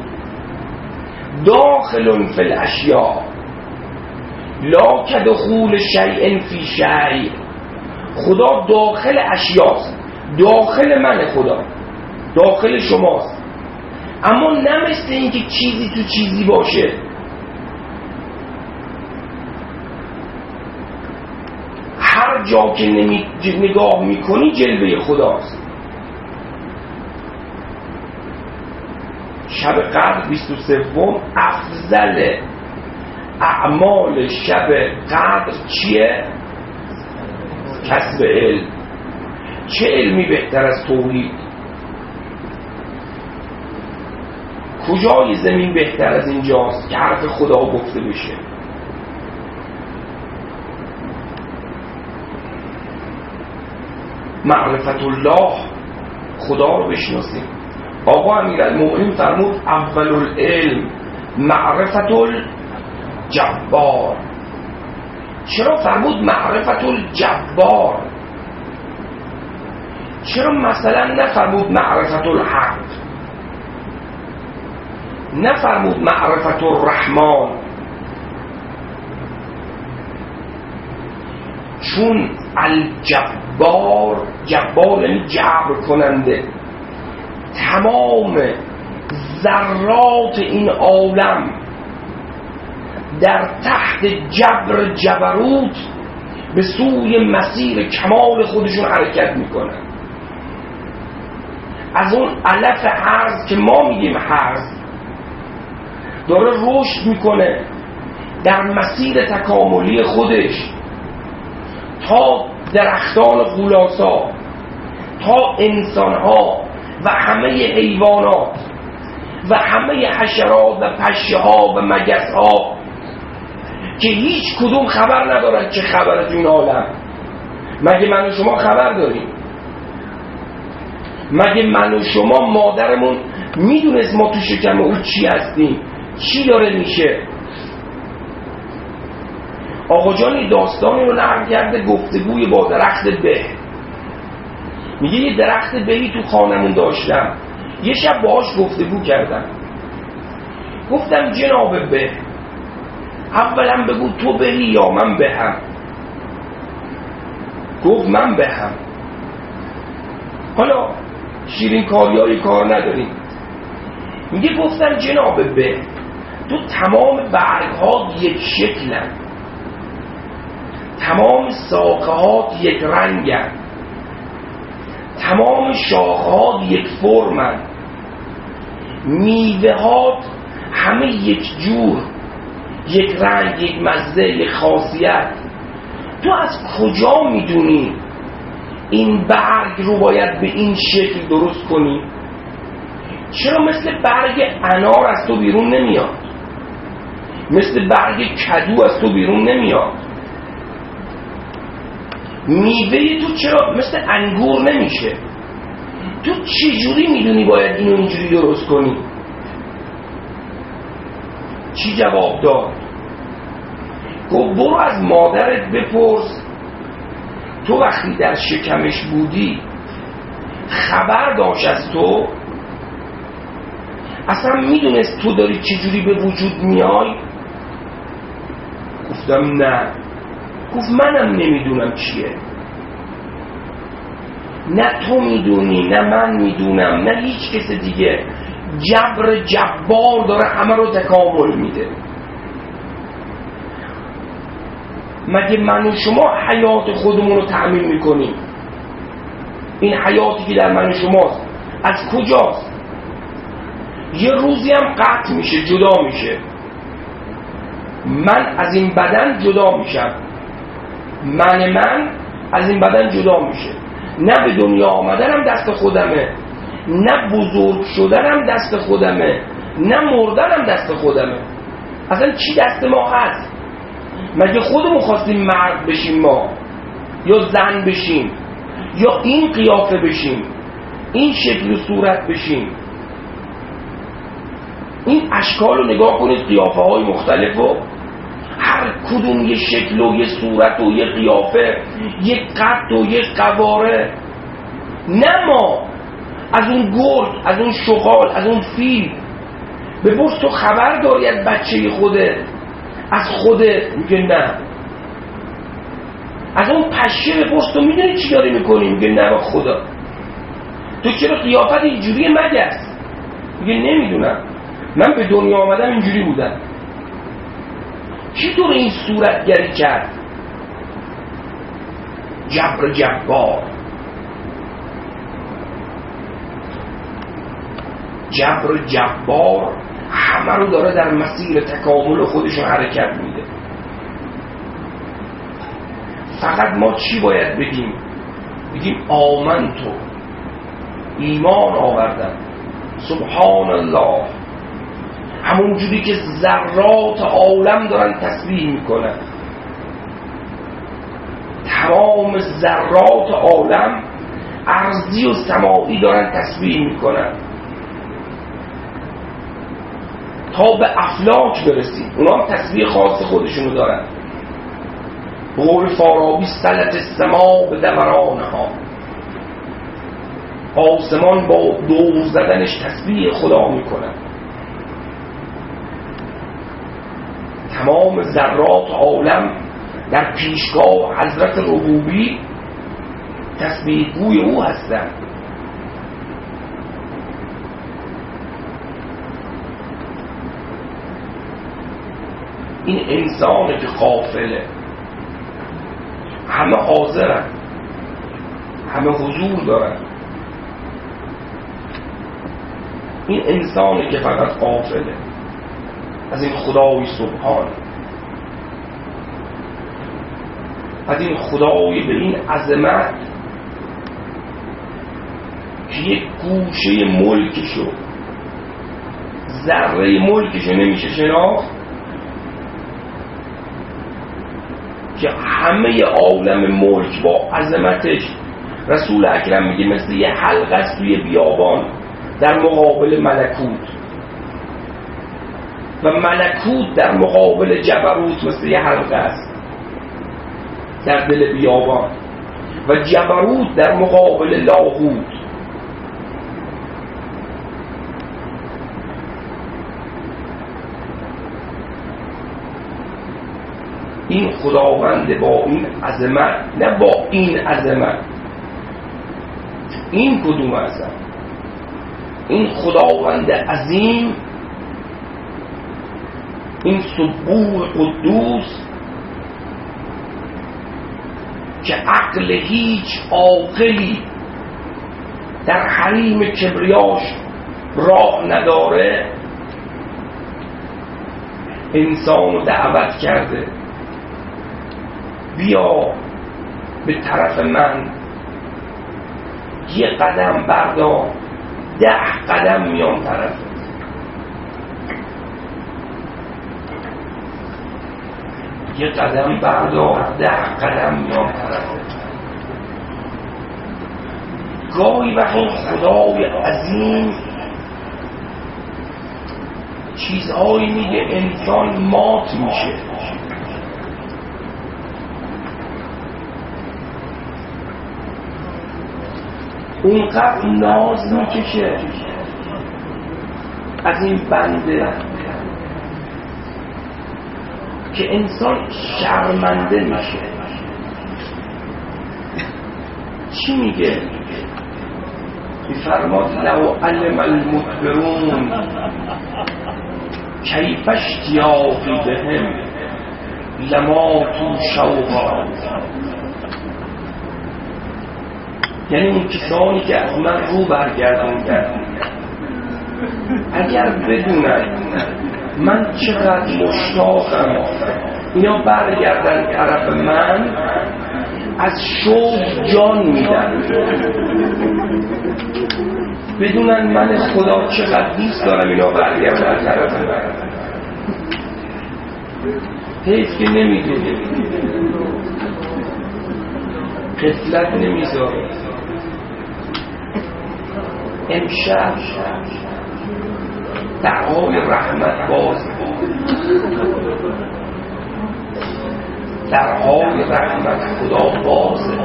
داخل فی الاشیاء لا کدخول شیء فی شیء. خدا داخل اشیاست، داخل من خدا، داخل شماست، اما نه مثل این که چیزی تو چیزی باشه. هر جا که نمی... نگاه میکنی جلوه خداست. شب قدر بیست و سه افضل اعمال شب قدر چیه؟ کسب علم. چه علمی بهتر از توحید؟ کجای زمین بهتر از اینجاست که حرف خدا گفته بشه؟ معرفت الله، خدا رو بشناسیم. آقا امیرالمومنین فرمود اول العلم معرفت الجبار. چرا فرمود معرفت الجبار؟ چرا مثلا نفرمود معرفت الحق، نفرمود معرفت الرحمن؟ چون الجبار، جبار یعنی جبر کننده، تمام ذرات این عالم در تحت جبر جبروت به سوی مسیر کمال خودشون حرکت میکنن. از اون علف حرز که ما میگیم حرز داره رشد میکنه در مسیر تکاملی خودش تا درختان غولاسا، تا انسانها و همه حیوانات و همه حشرات و پشه ها و مگس ها که هیچ کدوم خبر ندارن چه خبره تو این عالم. مگه من و شما خبر داریم؟ مگه من و شما مادرمون میدونست ما تو شکم او چی هستیم، چی داره میشه؟ آقا جانی داستانی رو نقل کرده، گفتگوی با درخت به. میگه یه درخت بهی تو خانمون داشتم، یه شب باهاش گفتگو کردم، گفتم جناب به، اولا بگو تو بهی یا من بهم؟ گفت من بهم. حالا شیرین کاریایی کار نداریم. میگه گفتم جناب به، تو تمام برگ‌ها یک شکلن، تمام ساقه‌هات یک رنگن، تمام شاخه‌هات یک فرمن، میوه‌هات همه یک جور، یک رنگ، یک مزه، یک خاصیت. تو از کجا میدونی این برگ رو باید به این شکل درست کنی؟ چرا مثل برگ انار از تو بیرون نمیاد؟ مثل برگ کدو از تو بیرون نمیاد؟ میوه تو چرا مثل انگور نمیشه؟ تو چجوری میدونی باید اینو اینجوری درست کنی؟ چی جواب داد؟ گفت برو از مادرت بپرس تو وقتی در شکمش بودی خبر داشت از تو؟ اصلا میدونست تو داری چجوری به وجود میای؟ گفتم نه. گفت منم نمیدونم چیه. نه تو میدونی، نه من میدونم، نه هیچ کس دیگه. جبر جبار داره همه رو تکامل میده. مگه من و شما حیات خودمون رو تأمین میکنیم؟ این حیاتی که در من و شماست از کجاست؟ یه روزی هم قطع میشه، جدا میشه. من از این بدن جدا میشم، من من از این بدن جدا میشه. نه به دنیا آمدنم دست خودمه، نه بزرگ شدنم دست خودمه، نه مردنم دست خودمه. اصلا چی دست ما هست؟ مگه خودمون خواستیم مرد بشیم ما، یا زن بشیم، یا این قیافه بشیم، این شکل و صورت بشیم؟ این اشکال رو نگاه کنید، قیافه های مختلف و هر کدوم یه شکل و یه صورت و یه قیافه، یه قد و یه قواره. نه ما از اون گرگ، از اون شغال، از اون فیل بپرس تو خبر داری از بچه خودت، از خودت؟ میگه نه. از اون پشه بپرس تو میدونی چی داری میکنی؟ میگه نه با خدا. تو چرا قیافت اینجوریه مگس؟ میگه نمیدونم، من به دنیا آمدم اینجوری بودم. چی طور این صورتگری کرد؟ جبر جبار. جبر جبار همه رو داره در مسیر تکامل خودشون حرکت میده. فقط ما چی باید بگیم؟ بگیم آمنتو، ایمان آوردم، سبحان الله. همون جوری که ذرات عالم دارن تسبیح میکنن، تمام ذرات عالم ارضی و سماوی دارن تسبیح میکنن تا به افلاک برسیم. اونا هم تسبیح خاص خودشونو دارن. به قول فارابی سلط السما به دورانها، آسمان با دور زدنش تسبیح خدا میکنن. تمام ذرات عالم در پیشگاه حضرت ربوبی تسبیح گوی او هستند. این انسانه که غافله، همه حاضرن، همه حضور دارن. این انسانه که فقط غافله از این خدای سبحان، از این خدای به این عظمت که یک گوشه ملکشو، ذره ملکشو نمیشه شناخت، که همه عالم ملک با عظمتش، رسول اکرم میگه مثل یه حلقه است توی بیابان در مقابل ملکوت، و ملکوت در مقابل جبروت مثل یه حلقه است در دل بیابان، و جبروت در مقابل لاهوت. این خداوند با این عظمت، نه با این عظمت، این کدوم عظمت؟ این خداوند عظیم، این سبوح قدوس که عقل هیچ عاقلی در حریم کبریاش راه نداره، انسانو دعوت کرده بیا به طرف من، یه قدم بردار ده قدم میام طرفت. یه قدم بردار ده قدم میام طرفت. گاهی وقتی خدای عظیم چیزهایی میگه انسان مات میشه. اونقدر ناز میکشه از این بنده که انسان شرمنده میشه. چی میگه؟ میفرماد لو علم المدبرون کیف اشتیاقی بهم لماتوا شوقا. یعنی اون کسانی که از من رو برگردوندن اگر بدونن من چقدر مشتاقم اینا برگردن طرف من، از شوق جان میدن. بدونن من خدا چقدر دوست دارم اینا برگردن طرف من. حیف که نمیدونه، قفلت نمیذاره. امشب درهای رحمت باز، درهای رحمت خدا بازه.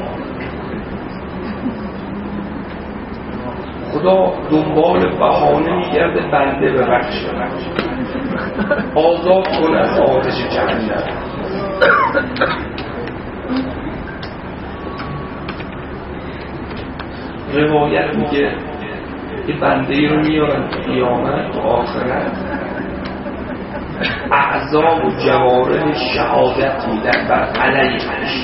خدا دنبال بهانه میگرده بنده ببخشه، آزاد کن از آتش جهنم. روایت میگه که بنده ای رو میارن قیامت و آخرت، اعضا و جوارح شهادت میدن بر علیهش.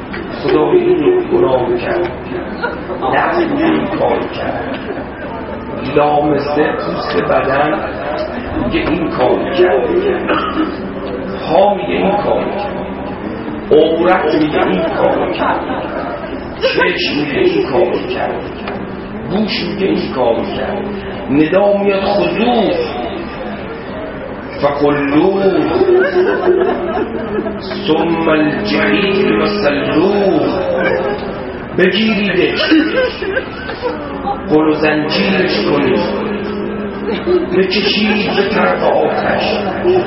خدا این رو گناه کرد، دست این کار کرد، لامسه پوست بدن میگه این کار کرد، ها میگه این کار کرد، عورت میگه این کار کرد، چشم میگه این کار کرد، گوش میگه این کار کرد. ندا میاد خضوع فقلوه ثم الجحیم صلوه، بگیریدش قل و زنجیرش کنید، بکشید به طرف آتش.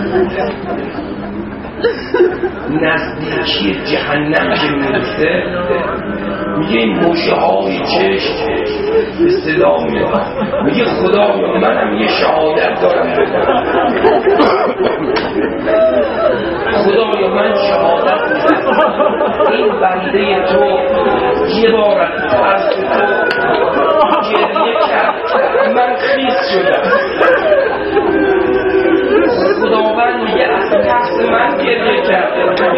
نزدیکی جهنم که میرسه میگه این موشه های چشم به صدا میاد، میگه خدایا منم یه شهادت دارم بدم، خدایا من شهادت میدم این بنده تو یه بار از ترس تو گریه کرد من خیس شدم. خداوند میگه از ترس من گریه کرد،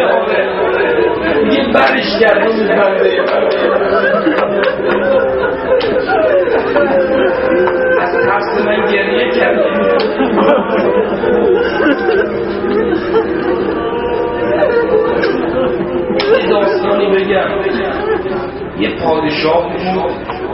میگه برش کرد اون بنده از ترس من گریه کرد. یه داستانی بگم، یه پادشاه بود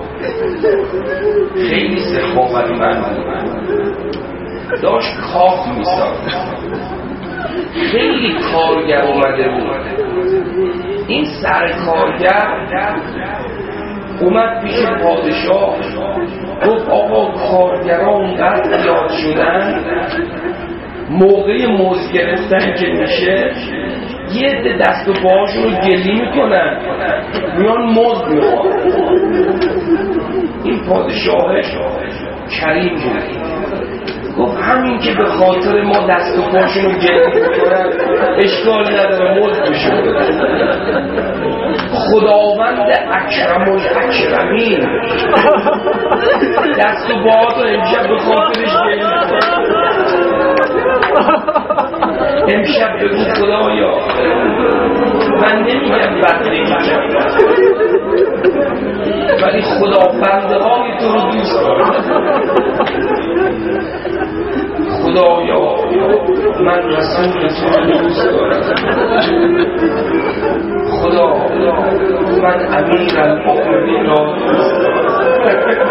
خیلی سخاوتمند بود، داشت کاخ میساخت، خیلی کارگر اومده بود. این سر کارگر اومد پیش پادشاه گفت آقا کارگران اونقدر زیاد شدن، موقع موز گرفتن که میشه یه عده دست و پاهاشون رو گلی میکنن میان موز میخوان. این پادشاه کریم بود، گفت همین که به خاطر ما دست و پاشون رو گلی میکنن اشکال نداره موز بشون. خداوند اکرم الاکرمین دست و پاهات رو امشب به خاطرش گلی میکنن. امشب بگو خدایا من نمیگم بدلی میگم، ولی خدا بنده های تو رو دوست دارم. خدایا من رسول تو رو دوست دارم. خدا من امیر المؤمنین را دوست دارم.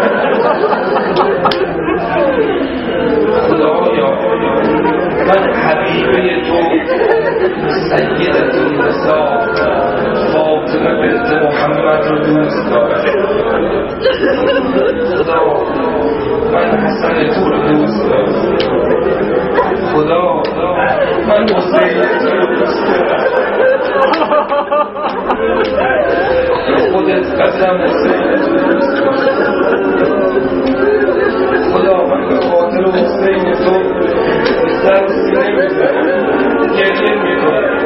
خدایا من حبیبه تو سیدت النساء فاطمه بنت محمد رو دوست دارم. خدا من حسن تو رو دوست دارم. خدا من حسین تو رو دوست دارم. خودت قدرم حسین تو رو دوست دارم. خدا من به خاطر حسین تو سر سینه میزنم گریه میکنم.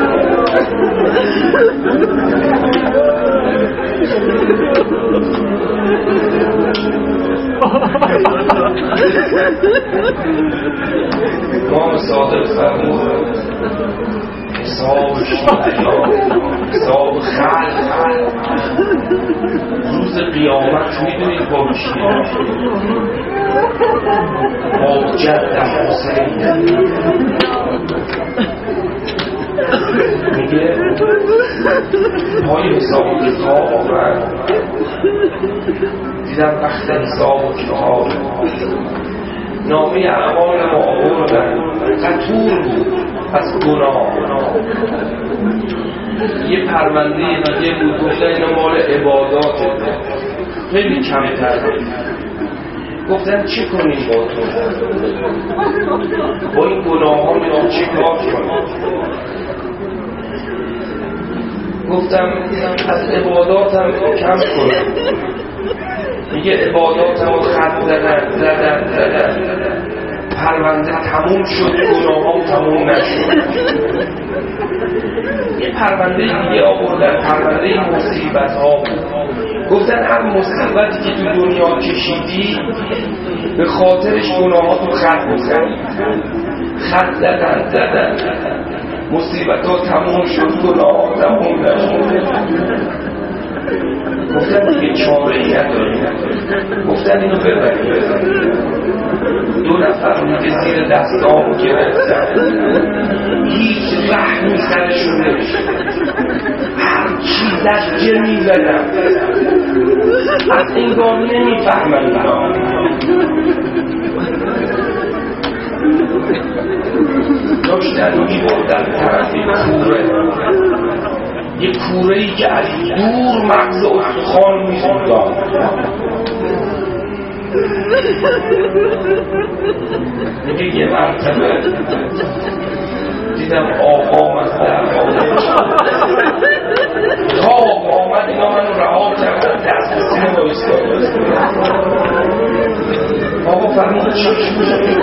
امام صادق فرمود حساب شما حساب خلق روز قیامت میدونید با چیه؟ با جد حسین. میگه پای حساب کتاب آمد، دیدم وقت حساب کتاب نامه اعمال ما آوردن، قطور بود از گناه. یه پرونده دیگه بود گفتن اینا مال عبادات خیلی کمتر. گفتن چه کنیم با تو؟ با این گناه ها میام چه کار کنیم؟ گفتم از عباداتم کم کنم. میگه عباداتم رو خط زدن زدن زدن پرونده تموم شد، گناه ها تموم نشد. یه پرونده دیگه آوردن، پرونده مصیبت ها بود. گفتن هر مصیبتی که تو دنیا کشیدی به خاطرش گناهاتو خط می‌زنی. خط زدن زدن مصیبت ها تموم شد، گناه ها تموم نشد. گفتن دیگه چاره ای نداری. گفتن اینو ببرید. دو نفر میگه زیر دستام گرفتن، هیچ رحمی سرشون نمیشه، هر چی زجه میزدن، از انگار نمیفهمن اینا. داشتن میبردن طرف کوره، یه کوره ای که از دور مغز استخوان میسودان. میگه یه مرتبه دیدم آقا از در تا آقا آمد اینا منو رها کردن، دست به سینه بایستاد. آقا فرمود چیش میشه؟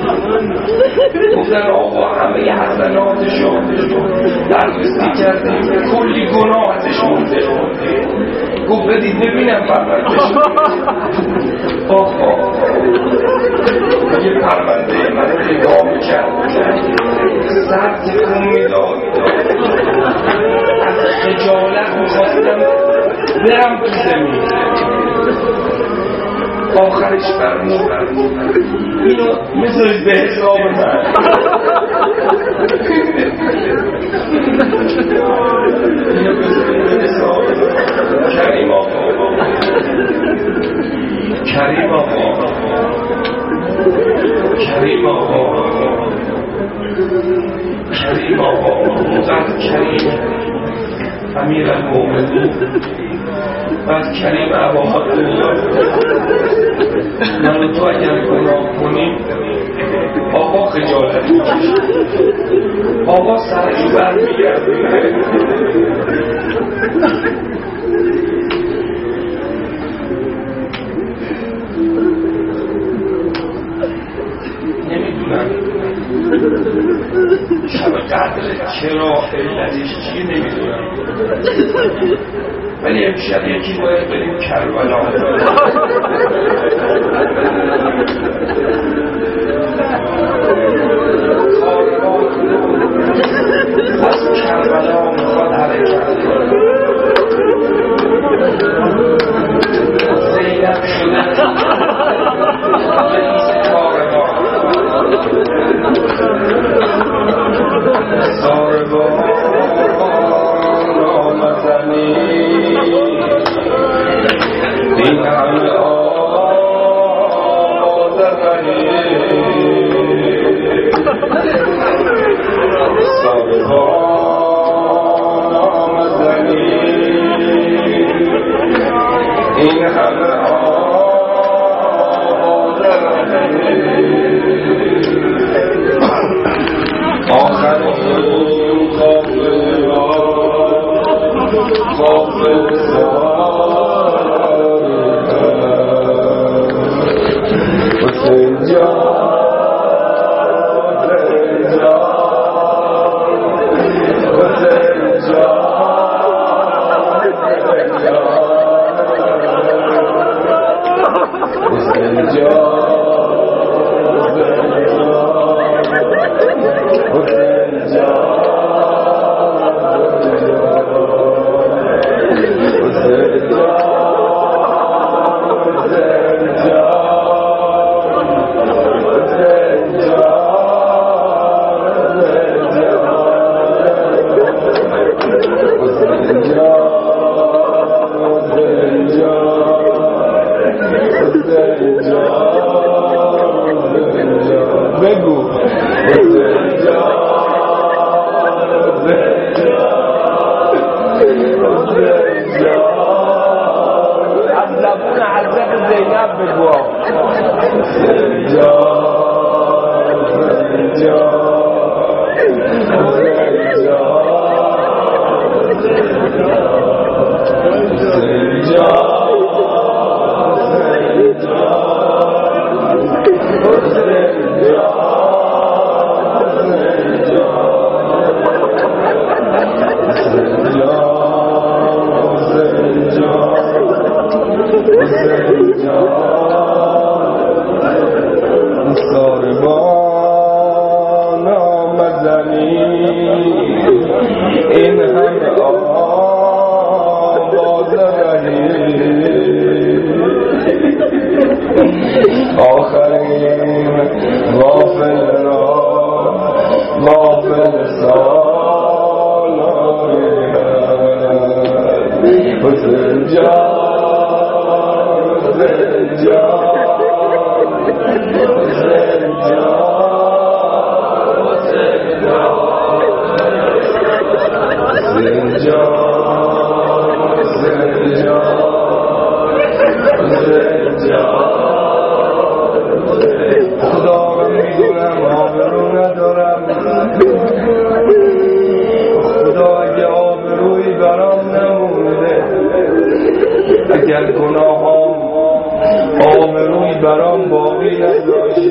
گفتن آقا همه ی حسناتشو درگستی کردیم، کلی گناه ازش مونده. گفت بدید ببینم فرمودش. آقا یه پرونده من نگاه میکرد، سر تکون میداد، از خجالت میخواستم برم تو زمین. آخرش فرمود اینو میذارید به حساب من. اینو بذارید به حساب من. کریم آقا، کریم آقا، کریم آقا، کریم آقا، مقدر کریم امیر المومنین، بعد کریم عباهالله. من و تو اگر گناه کنیم آقا خجالت میکشه، آقا سرشو برمیگرده. نمیدونم شب قدر چرا علتش چیه نمیدونم، ولی امشب یکی باید بریم کربلا. از کربلا میخواد حرکت کنه. زینب شده رئیس کاربان، ساربان آمدنی این همه آدمانی، ساربان آمدنی این همه آدمانی. آخر اون خافه خافه حسین جان، حسین جان، حسین جان، حسین جان.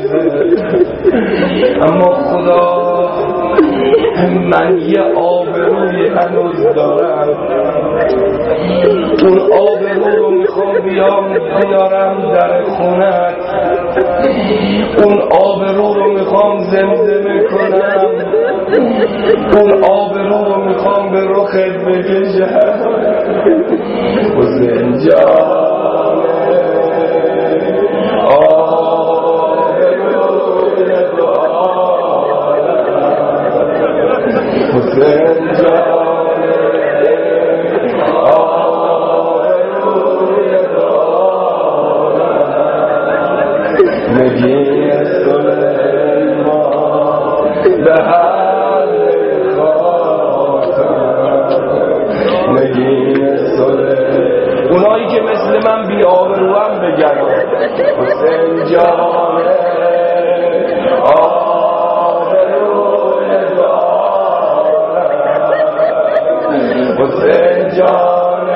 اما خدا من یه آبروی هنوز دارم، اون آبرو رو میخوام بیام بیارم در خونت، اون آبرو رو میخوام زمزمه کنم، اون آبرو رو میخوام به رخت بکشم. حسین جان حسین جان نگین سلیمان به هر خاطر، نگین سلیمان اونایی که مثل من بی آبروام بگن حسین جان حسین جان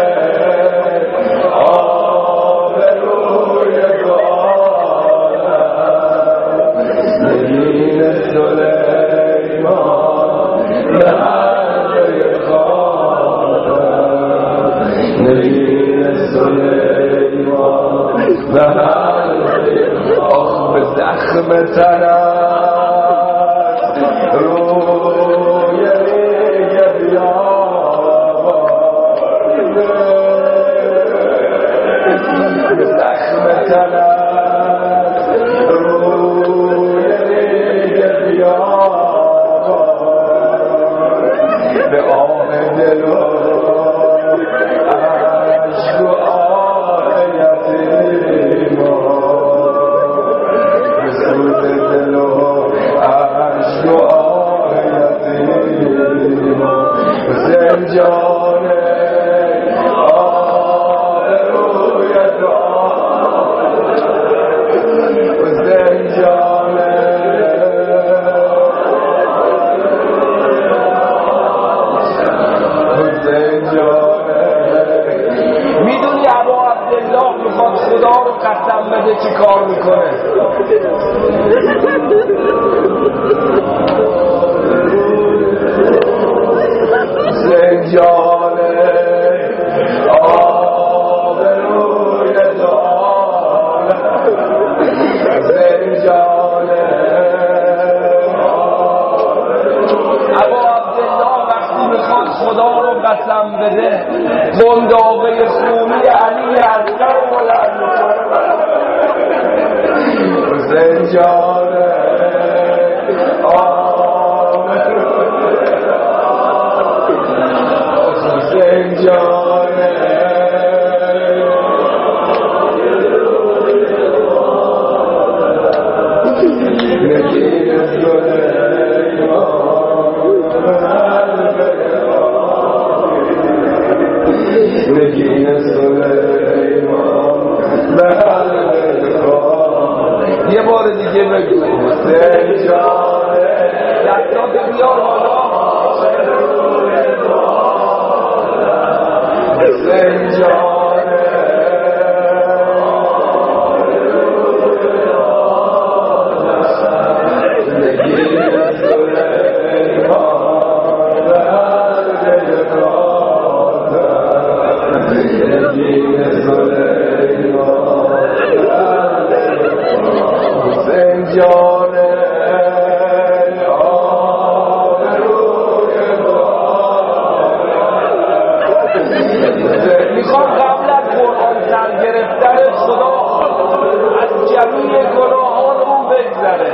آبروی دارم، نگین سلیمان به هر خاطر، نگین سلیمان به هر آخ به زخم تنت روی ریگ بیار زخم تنت روی ریگ بیار به آه دل و عشق و آه یتیمان، به سوز دل و عشق و آه یتیمان. حسین جان میدونی ابا عبدالله میخواد خدا رو قسم بده چی کار میکنه؟ حسین جان آبروی دارم، حسین جان ابا عبدالله وقتی میخواد خدا رو قسم بده قنداقه خونی علی اصغر بلند میکنه. حسین جان حسین جان نگین سلیمان نگین سلیمان به هر یه بار دیگه بگو حسین جان دستات بیار بالا حسین جان نگین سلیمان به هر نگین سلیمان حسین جان میخوام قبل از قرآن سر گرفتن خدا از جمعی گناهان رو بگذره.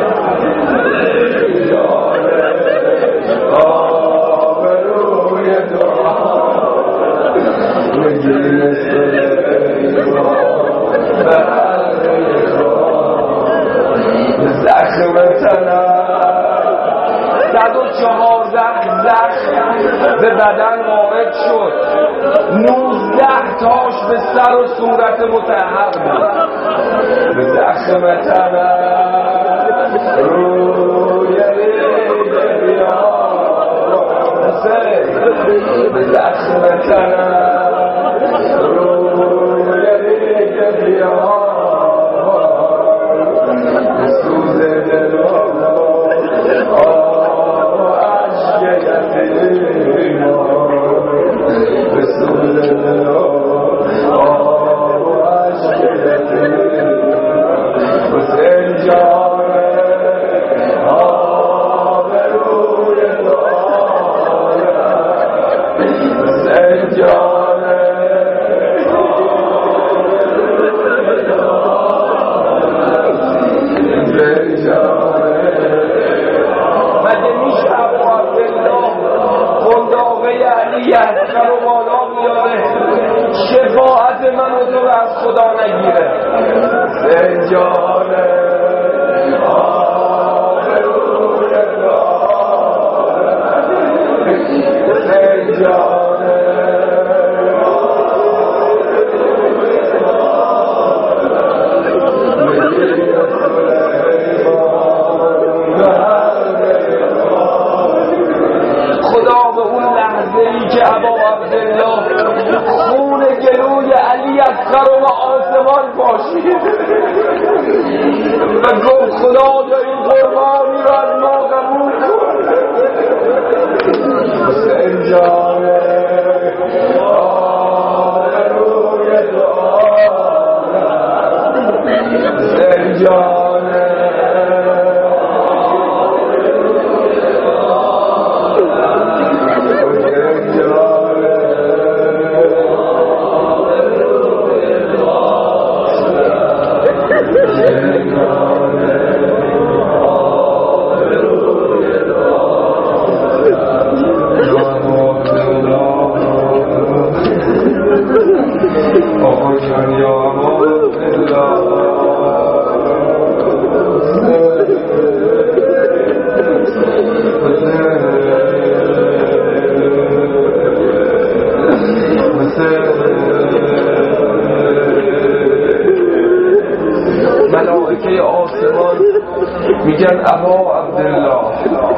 آبروی دعا نگین سلیمان به هر زخم تنم صد و چهارده زخم به بدن وارد شد، نوزده تاش به سر و صورت مطهر بود. به زخم تنم روی ریگ بیار حسین، به زخم تنم روی ریگ بیار خدایا این قربانی رو از ما قبول کن. حسین جانه آروی دعا حسین جانه ملائکه آسمان میگن ابا عبدالله،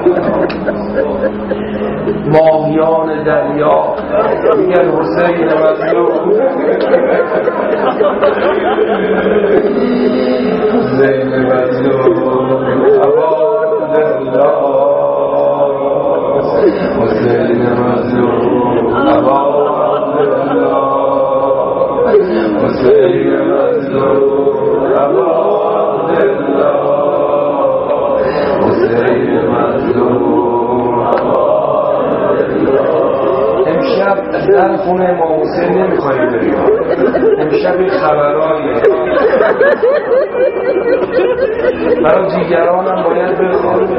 ماهیان دریا میگن حسین مظلوم، حسین مظلوم ابا عبدالله، حسین مظلوم ابا عبدالله، حسین مظلوم ابا عبدالله، حسین مظلوم ابا عبدالله. امشب در خونه ما حسین نمیخوایی بریم، امشب این خبرهایه برای دیگرانم باید بخونم.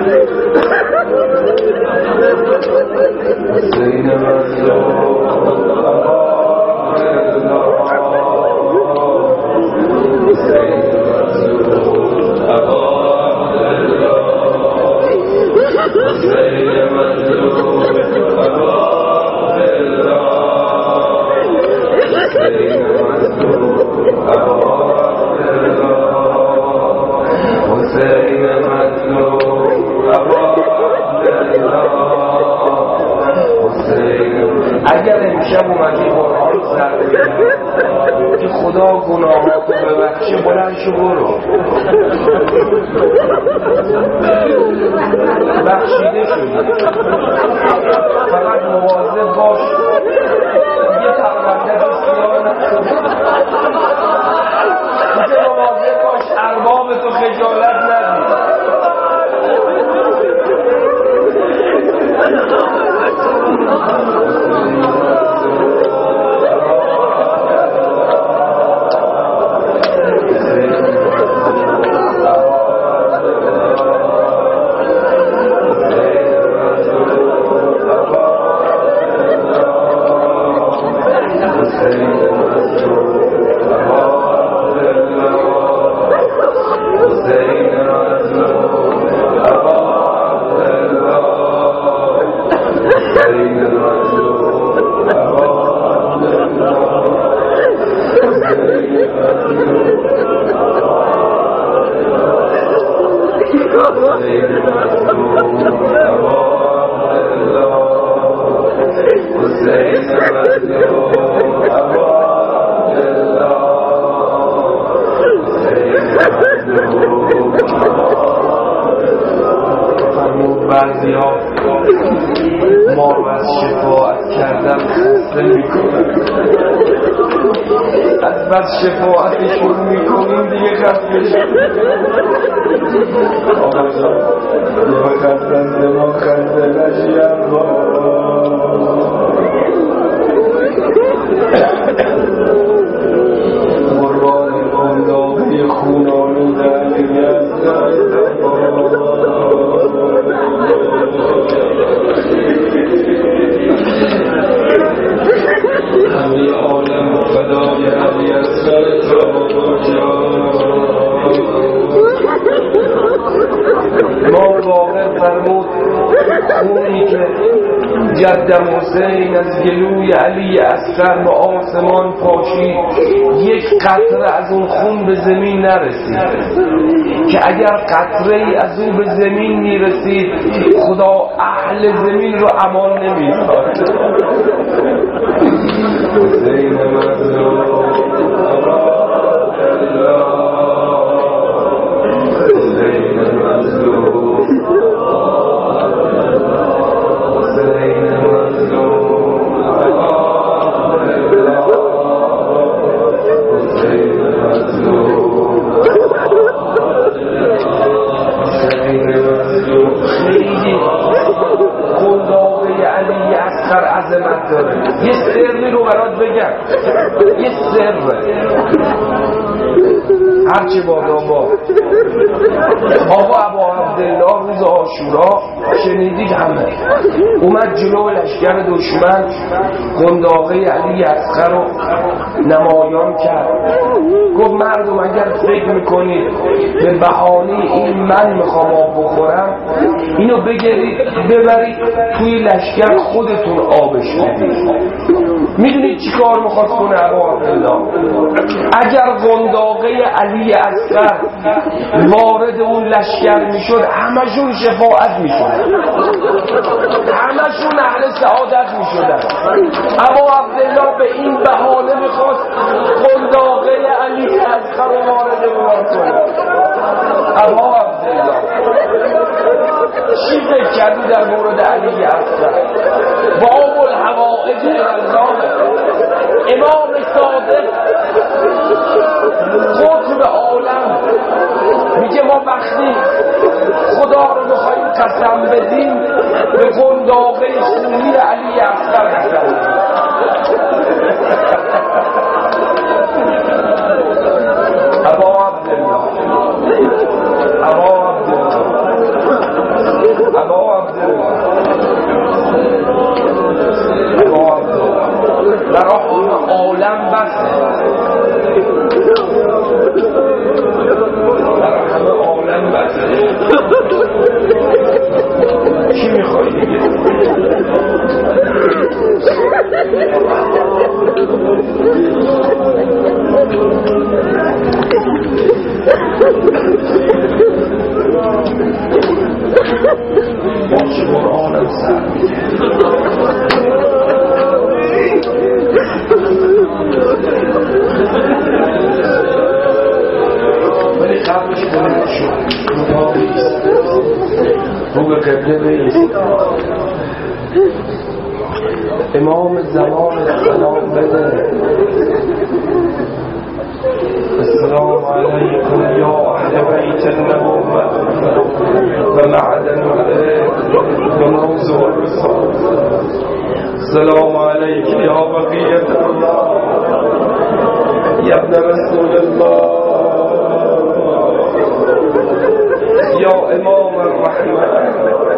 حسین مظلوم ابا عبدالله، حسین مظلوم ابا عبدالله، حسین مظلوم ابا عبدالله، حسین مظلوم ابا عبدالله، حسین مظلوم ابا عبدالله، حسین. اگر امشب اومدی قرآن سر که خدا گناهاتو ببخشه بلند شو برو، بخشیده شدی، فقط مواظب باش یه پرونده بسیار نکنی، اینجا مواظب باش ارباب تو خجالت ندی. بعضی ها ما رو از شفاعت کردن خسته میکنن، از بس شفاعتشون میکنیم دیگه خسته شد. آقا جان یا خسته ما خسته نشیم با قربان انداغی خونانو در یزدان همه عالم فدای علی اصغر ما واقع فرمود خونی که جدم حسین از گلوی علی اصغر به آسمان پاشید یک قطره از اون خون به زمین نرسید، که اگر قطره ای از اون به زمین میرسید خدا اهل زمین رو امان نمیداد. حسین مظلوم ابا عبدالله، حسین بگم یه سر هرچی بادا با آقا ابا عبدالله روز عاشورا شنیدید همه اومد جلو لشکر دشمن قنداقه علی اصغر رو نمایان کرد. گفت مردم اگر فکر میکنید به بهانه این من میخوام آب بخورم اینو بگیرید ببرید توی لشکر خودتون آبش بدید. میدونید چی کار میخواست کنه ابا عبدالله؟ اگر قنداقه علی اصغر وارد اون لشکر میشد همشون شفاعت میشد، همشون اهل سعادت میشدن. ابا عبدالله به این بهانه میخواست قنداقه علی اصغر رو وارد اون کنه. ابا عبدالله چی فکر کردی در مورد علی اصغر؟ باب الحوائج الالله امام صادق قطب عالم میگه ما وقتی خدا رو میخواییم قسم بدیم به قنداقه خونی علی اصغر قسم بدیم. ابا عبدالله ابا عبدالله ابا عبدالله ابا عبدالله برای عالم بسه، برای همه عالم بسه. چی میخوایی دیگه؟ باشه قرآنم سر ولی قبلش بلند شد رو پا بیست رو به قبله بیست. امام زمان سلام بده. السلام علیکم یا اهل بیت النبوة و معدن و موضوع الرسالة. السلام علیک یا بقیت الله یا ابن رسول الله یا امام الرحمن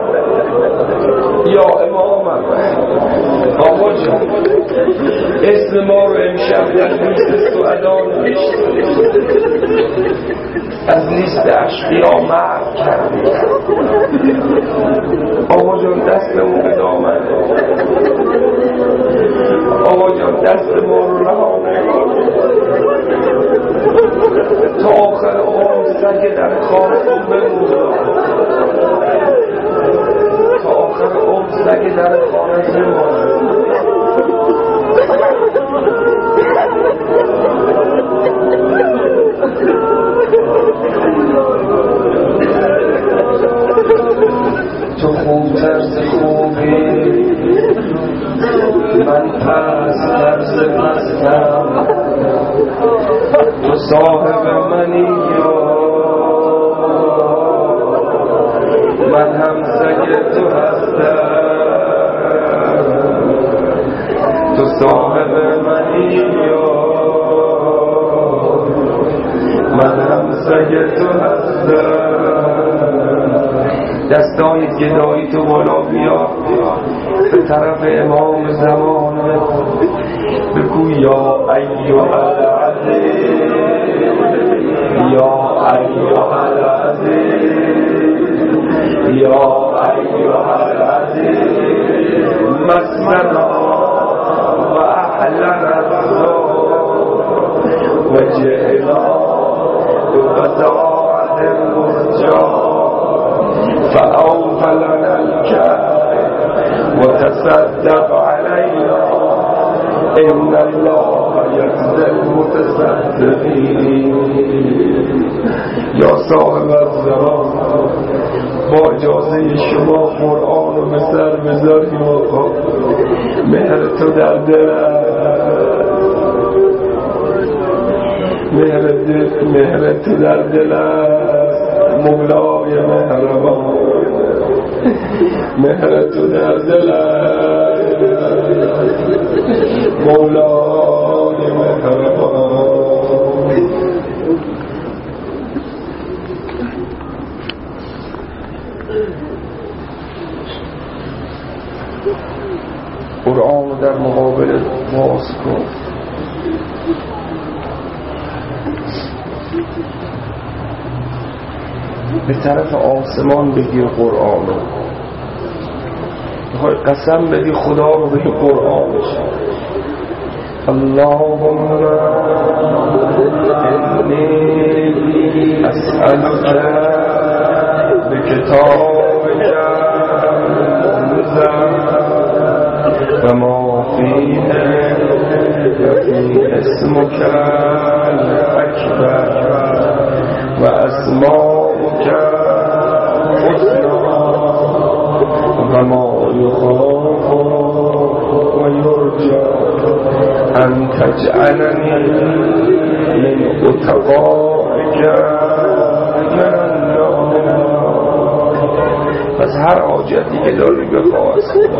یا امام الرحمن. آقا جان اسم ما رو امشب در لیست سعدا نوشت، از لیست اشقیا مرد کردیم. آقا جان دستمون به دامن، آقا جان دست ما رو رها نکن تا آخر عمر سگ در خانه بمون، تا آخر عمر سگ در خانه بمون. تو خوب ترز خوبی من پس ترز پستم، تو صاحب منی یا من هم سگ تو هستم، تو صاحب منی یا من هم سگ تو هستم. دستای گدایی تو بالا بیا به طرف امام زمان بگو یا ایها العزیز یا ایها العزیز یا ایها العزیز مسنا و احلنا و جئنا ببضاعة مرجا فأوفى لنا الكافر وتصدق علينا إن الله يجزي المتصدقين. یا صاحب الزمان با اجازه شما قرآن رو به سر بذاریم آقا. مهر تو در دل مهر دل مهر تو در دل مولای مهربان، مهر تو در دل مولا قرآن رو در مقابل باز کن. به طرف آسمان بگیر قرآن رو، میخوای قسم بدی خدا رو به این قرآن بشه. اللهم انی اسألک بکتابک و ما فیه فی اسمک الاکبر و اسماؤک الحسنی و ما یخاف و یرجى ان تجعلنی من اتقائک من النار. پس هر حاجتی که داری بخواه از خدا.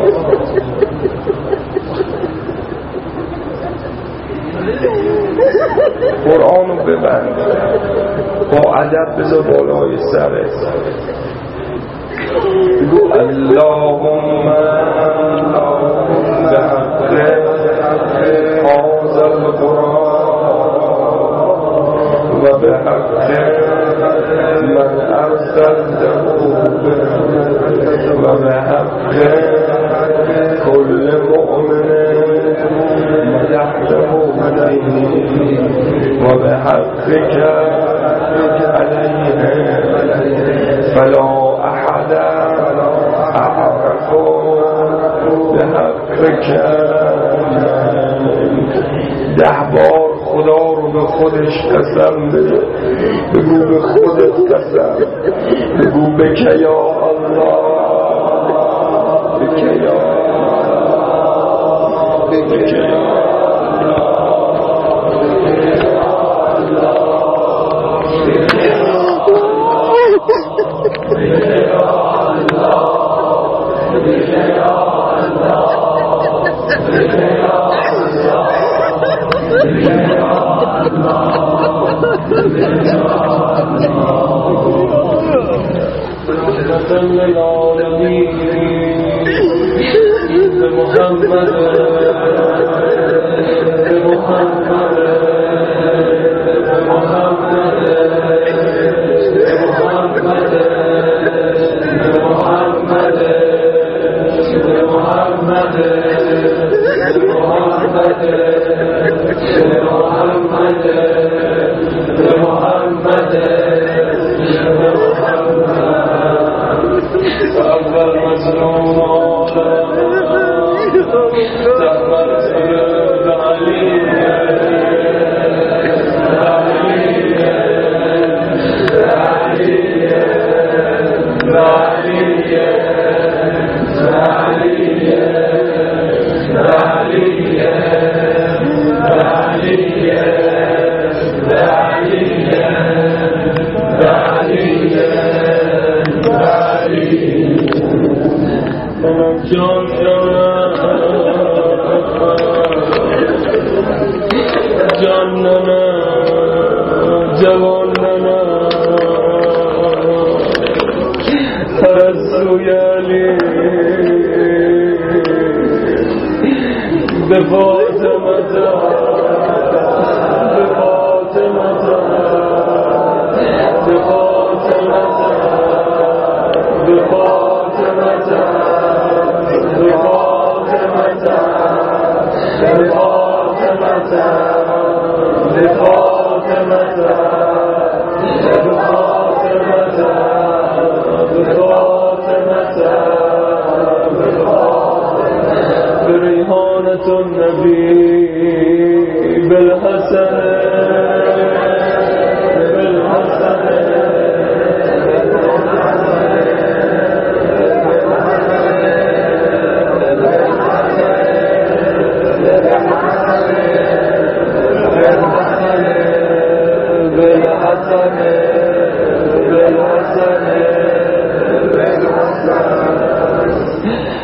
قرآن رو ببند، با ادب بذار بالای سرت، بگو اللهم به حق هذا القرآن و به حق من ارسلته و به حق كل مؤمن مدحته به و به حقك علیه فلا احد احق به حقك. ده بار خدا رو به خودش قسم بده، بگو به خودت قسم، بگو بک یا الله، بک یا بک یا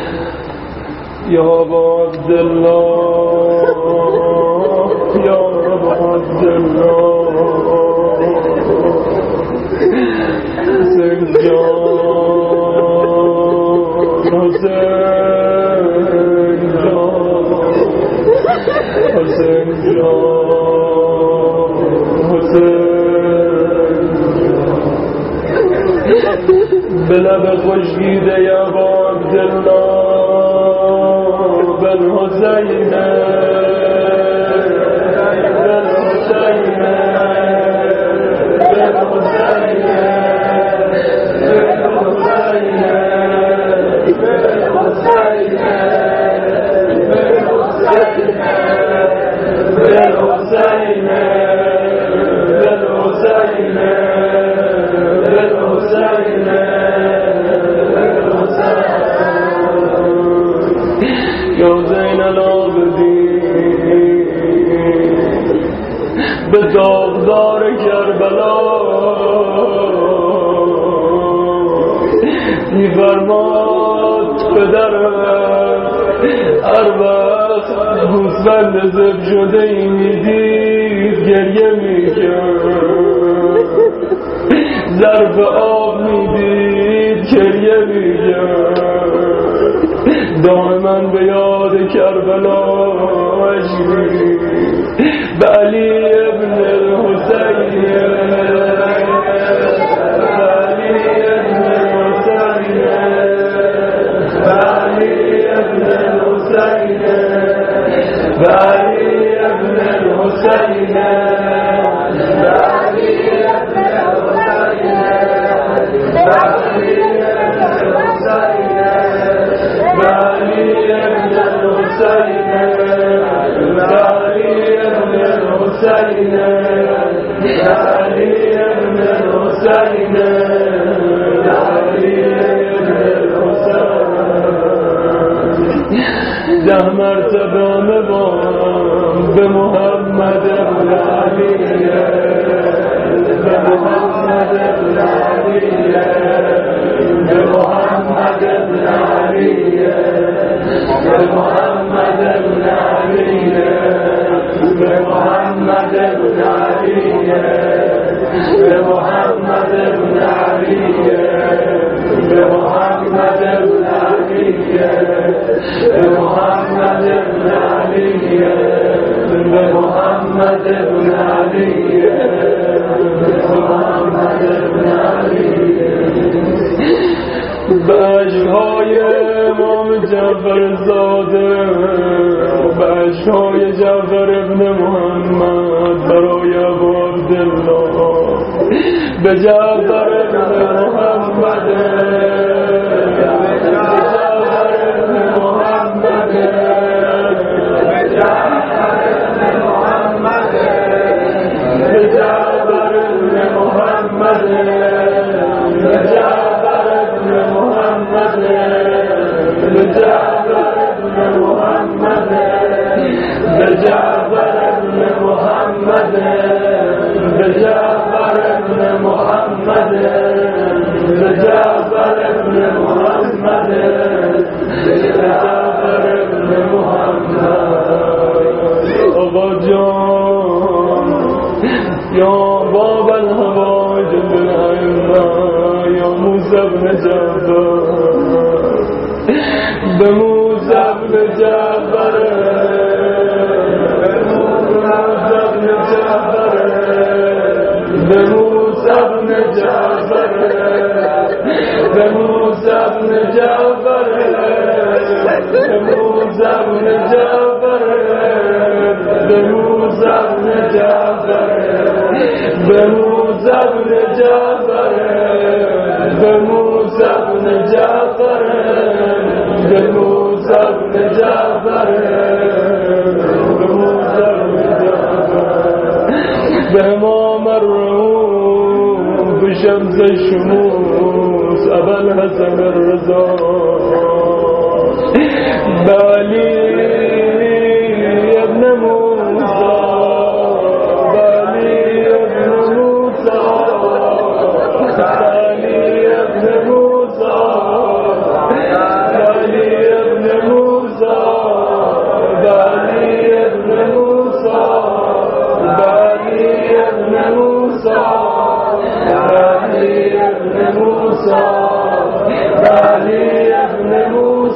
یا عبدالله یا حسین جان حسین جان حسین به لب خشکیده ابا عبدالله بن حسین به داغدار کربلا می‌فرماد پدرم هر وقت گوسفند ذبح شده ای می‌دید گریه می‌کرد، ظرف آب می‌دید گریه می‌کرد، دائما به یاد کربلا اشکی به علی ابن الحسین بعلی ابن الحسین بعلی ابن الحسین بعلی ابن الحسین بعلی ابن الحسین بعلی ابن الحسین بعلی ابن الحسین ده مرتبه مبام به محمد ابن علی به محمد ابن علی به محمد ابن علی به محمد ابن علی به محمد ابن علی به محمد ابن علی به محمد ابن علی به محمد ابن علی به محمد ابن علی به محمد ابن علی به عشقهای امام جعفر زاده به عشقهای جعفر ابن محمد برای ابو عبدالله به جعفر ابن محمد بجعفر ابن محمد بجعفر ابن محمد بجعفر ابن محمد بجعفر ابن محمد آقا جان یا باب الهوائج بالائمه یا موسی ابن جعفر به موسی ابن جعفر به موسی ابن جعفر به موسی ابن جعفر به موسی ابن جعفر به موسی ابن جعفر به موسی ابن جعفر به موسی ابن جعفر به موسی ابن جعفر به موسی ابن جعفر به امام الروم به شمس الشموس ابا الحسن الرضا به علی ابن موسی به علی ابن موسی به علی ابن موسی به علی ابن موسی به علی ابن موسی ابن موسی علی ابن موسی علی ابن موسی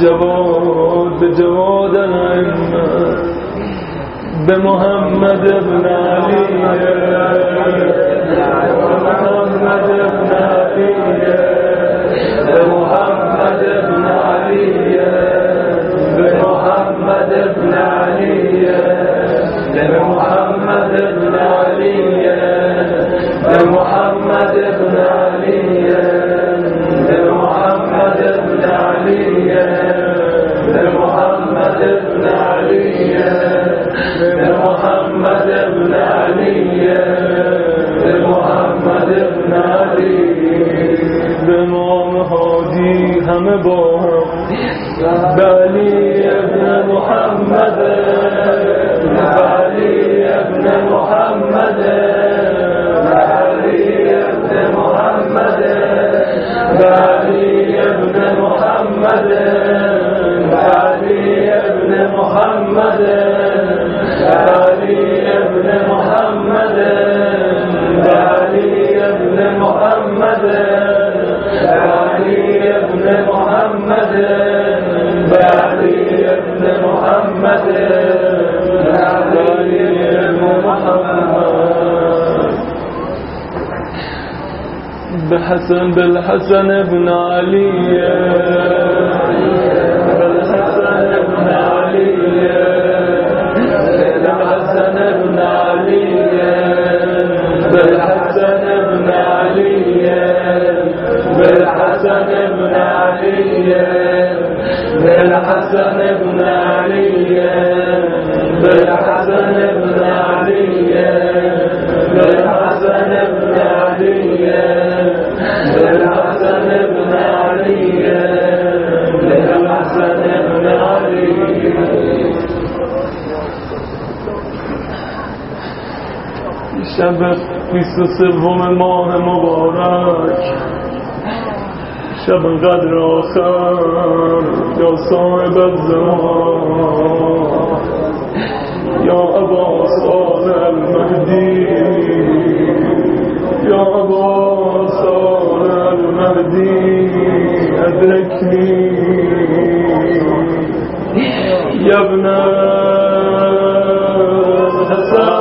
جواد به جواد الائمه به محمد ابن علی محمد ابن علی به محمد ابن علی به محمد ابن علی به محمد ابن علی به محمد ابن علی به محمد ابن علی به محمد ابن علی به محمد ابن علی به محمد ابن علی به امام هادی همه با هم به علی ابن محمد به علی ابن محمد به علی ابن محمد به علی ابن محمد به علی ابن محمد علی ابن محمد علی ابن محمد علی ابن محمد علی ابن محمد علی ابن محمد بحسن بالحسن ابن علي بالحسن ابن علي بالحسن ابن علي بالحسن ابن علي بالحسن ابن علي بالحسن ابن علي بالحسن ابن علي بالحسن ابن علي بالحسن ابن علي بالحسن ابن علي شب بیست و سوم ماه مبارک شب قدر آخر یا صاحب الزمان یا ابا صالح المهدی یا ابا صالح المهدی ادرکنی یا ابن حسن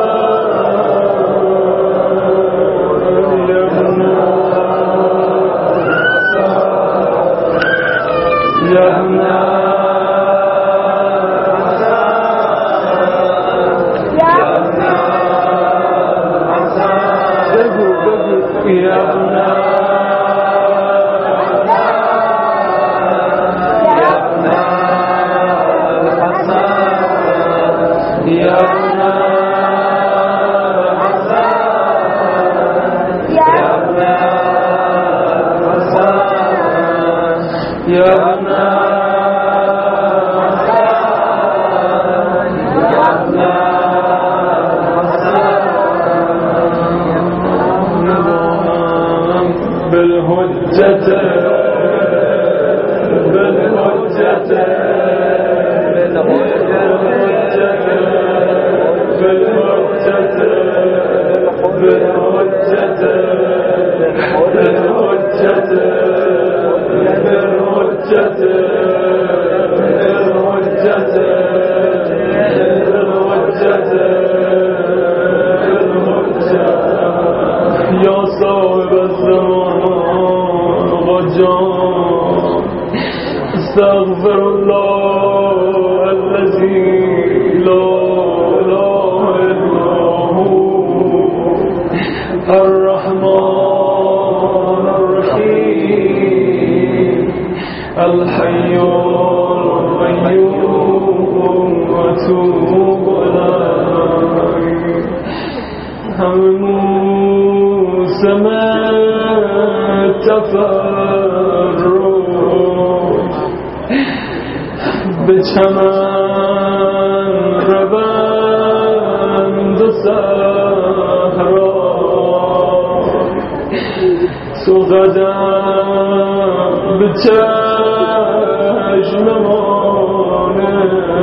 استغفر الله الذي لا اله الا هو الرحمن الرحيم الحي القيوم واتوب اليه هم سمعت تفرج به چمن روند و صحرا تو قدم به چشم مانه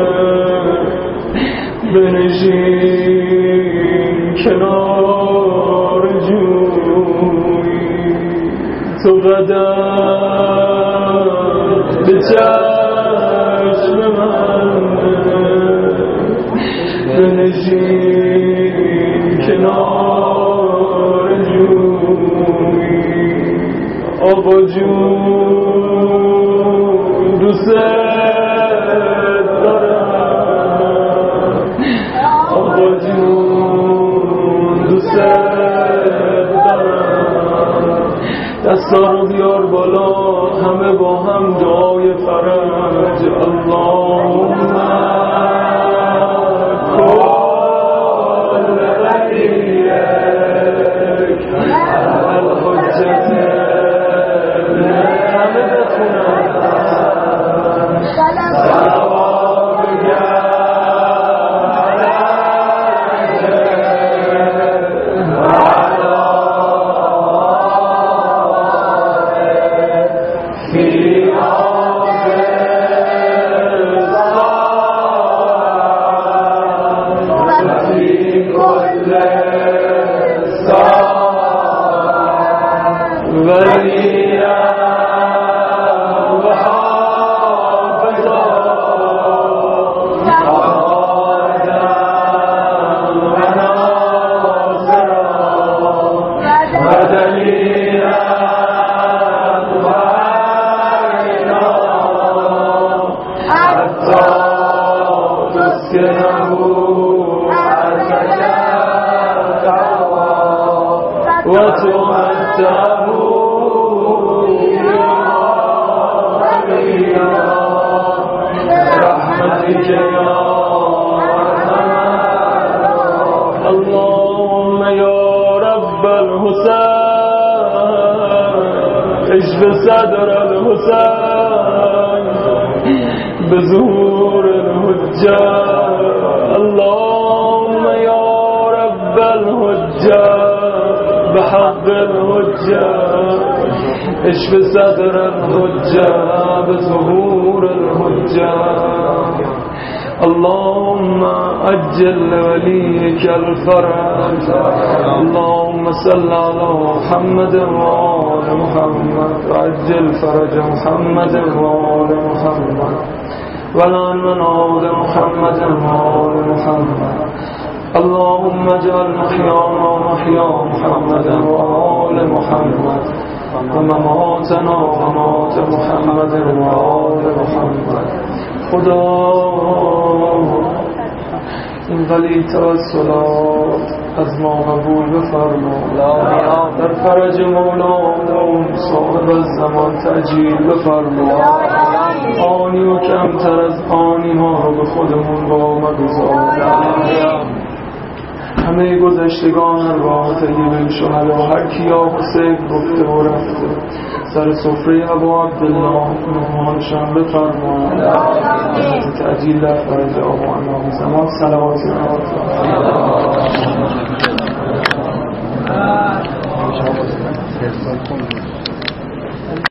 بنشین کنار جوی تو قدم به چشم بنشین کنار جوی آقا جون دوست دارم آقا جون دوست دارم دستا رو بیار بالا همه با هم دعای فرج اللهم کل ولیک الحجت همه بخونم صلوات بگر اللهم يا رب الحسين اشف صدر الحسين بظهور الحجة اللهم يا رب الحجة بحق الحجة اشف صدر الحجة بظهور الحجة اللهم أجل لوليك الفرج اللهم صل على محمد وآل محمد وأجل فرج محمد وآل محمد ولعن من آل محمد وآل محمد اللهم اجعل محيانا محيا محمد وآل محمد ومماتنا وممات محمد وآل محمد خدا این ولی توسلات از ما قبول بفرما در فرج مولانا صاحب الزمان تعجیل بفرما آنی و کمتر از آنی ما رو به خودمون با مگذار همه گذشتگان ارواح طیبین شهدا هر کیا حسین گفته و رفته سر سفره ابا عبدالله نوحانشان بفرما تعجیل در فرج آقا امام زمان صلوات الله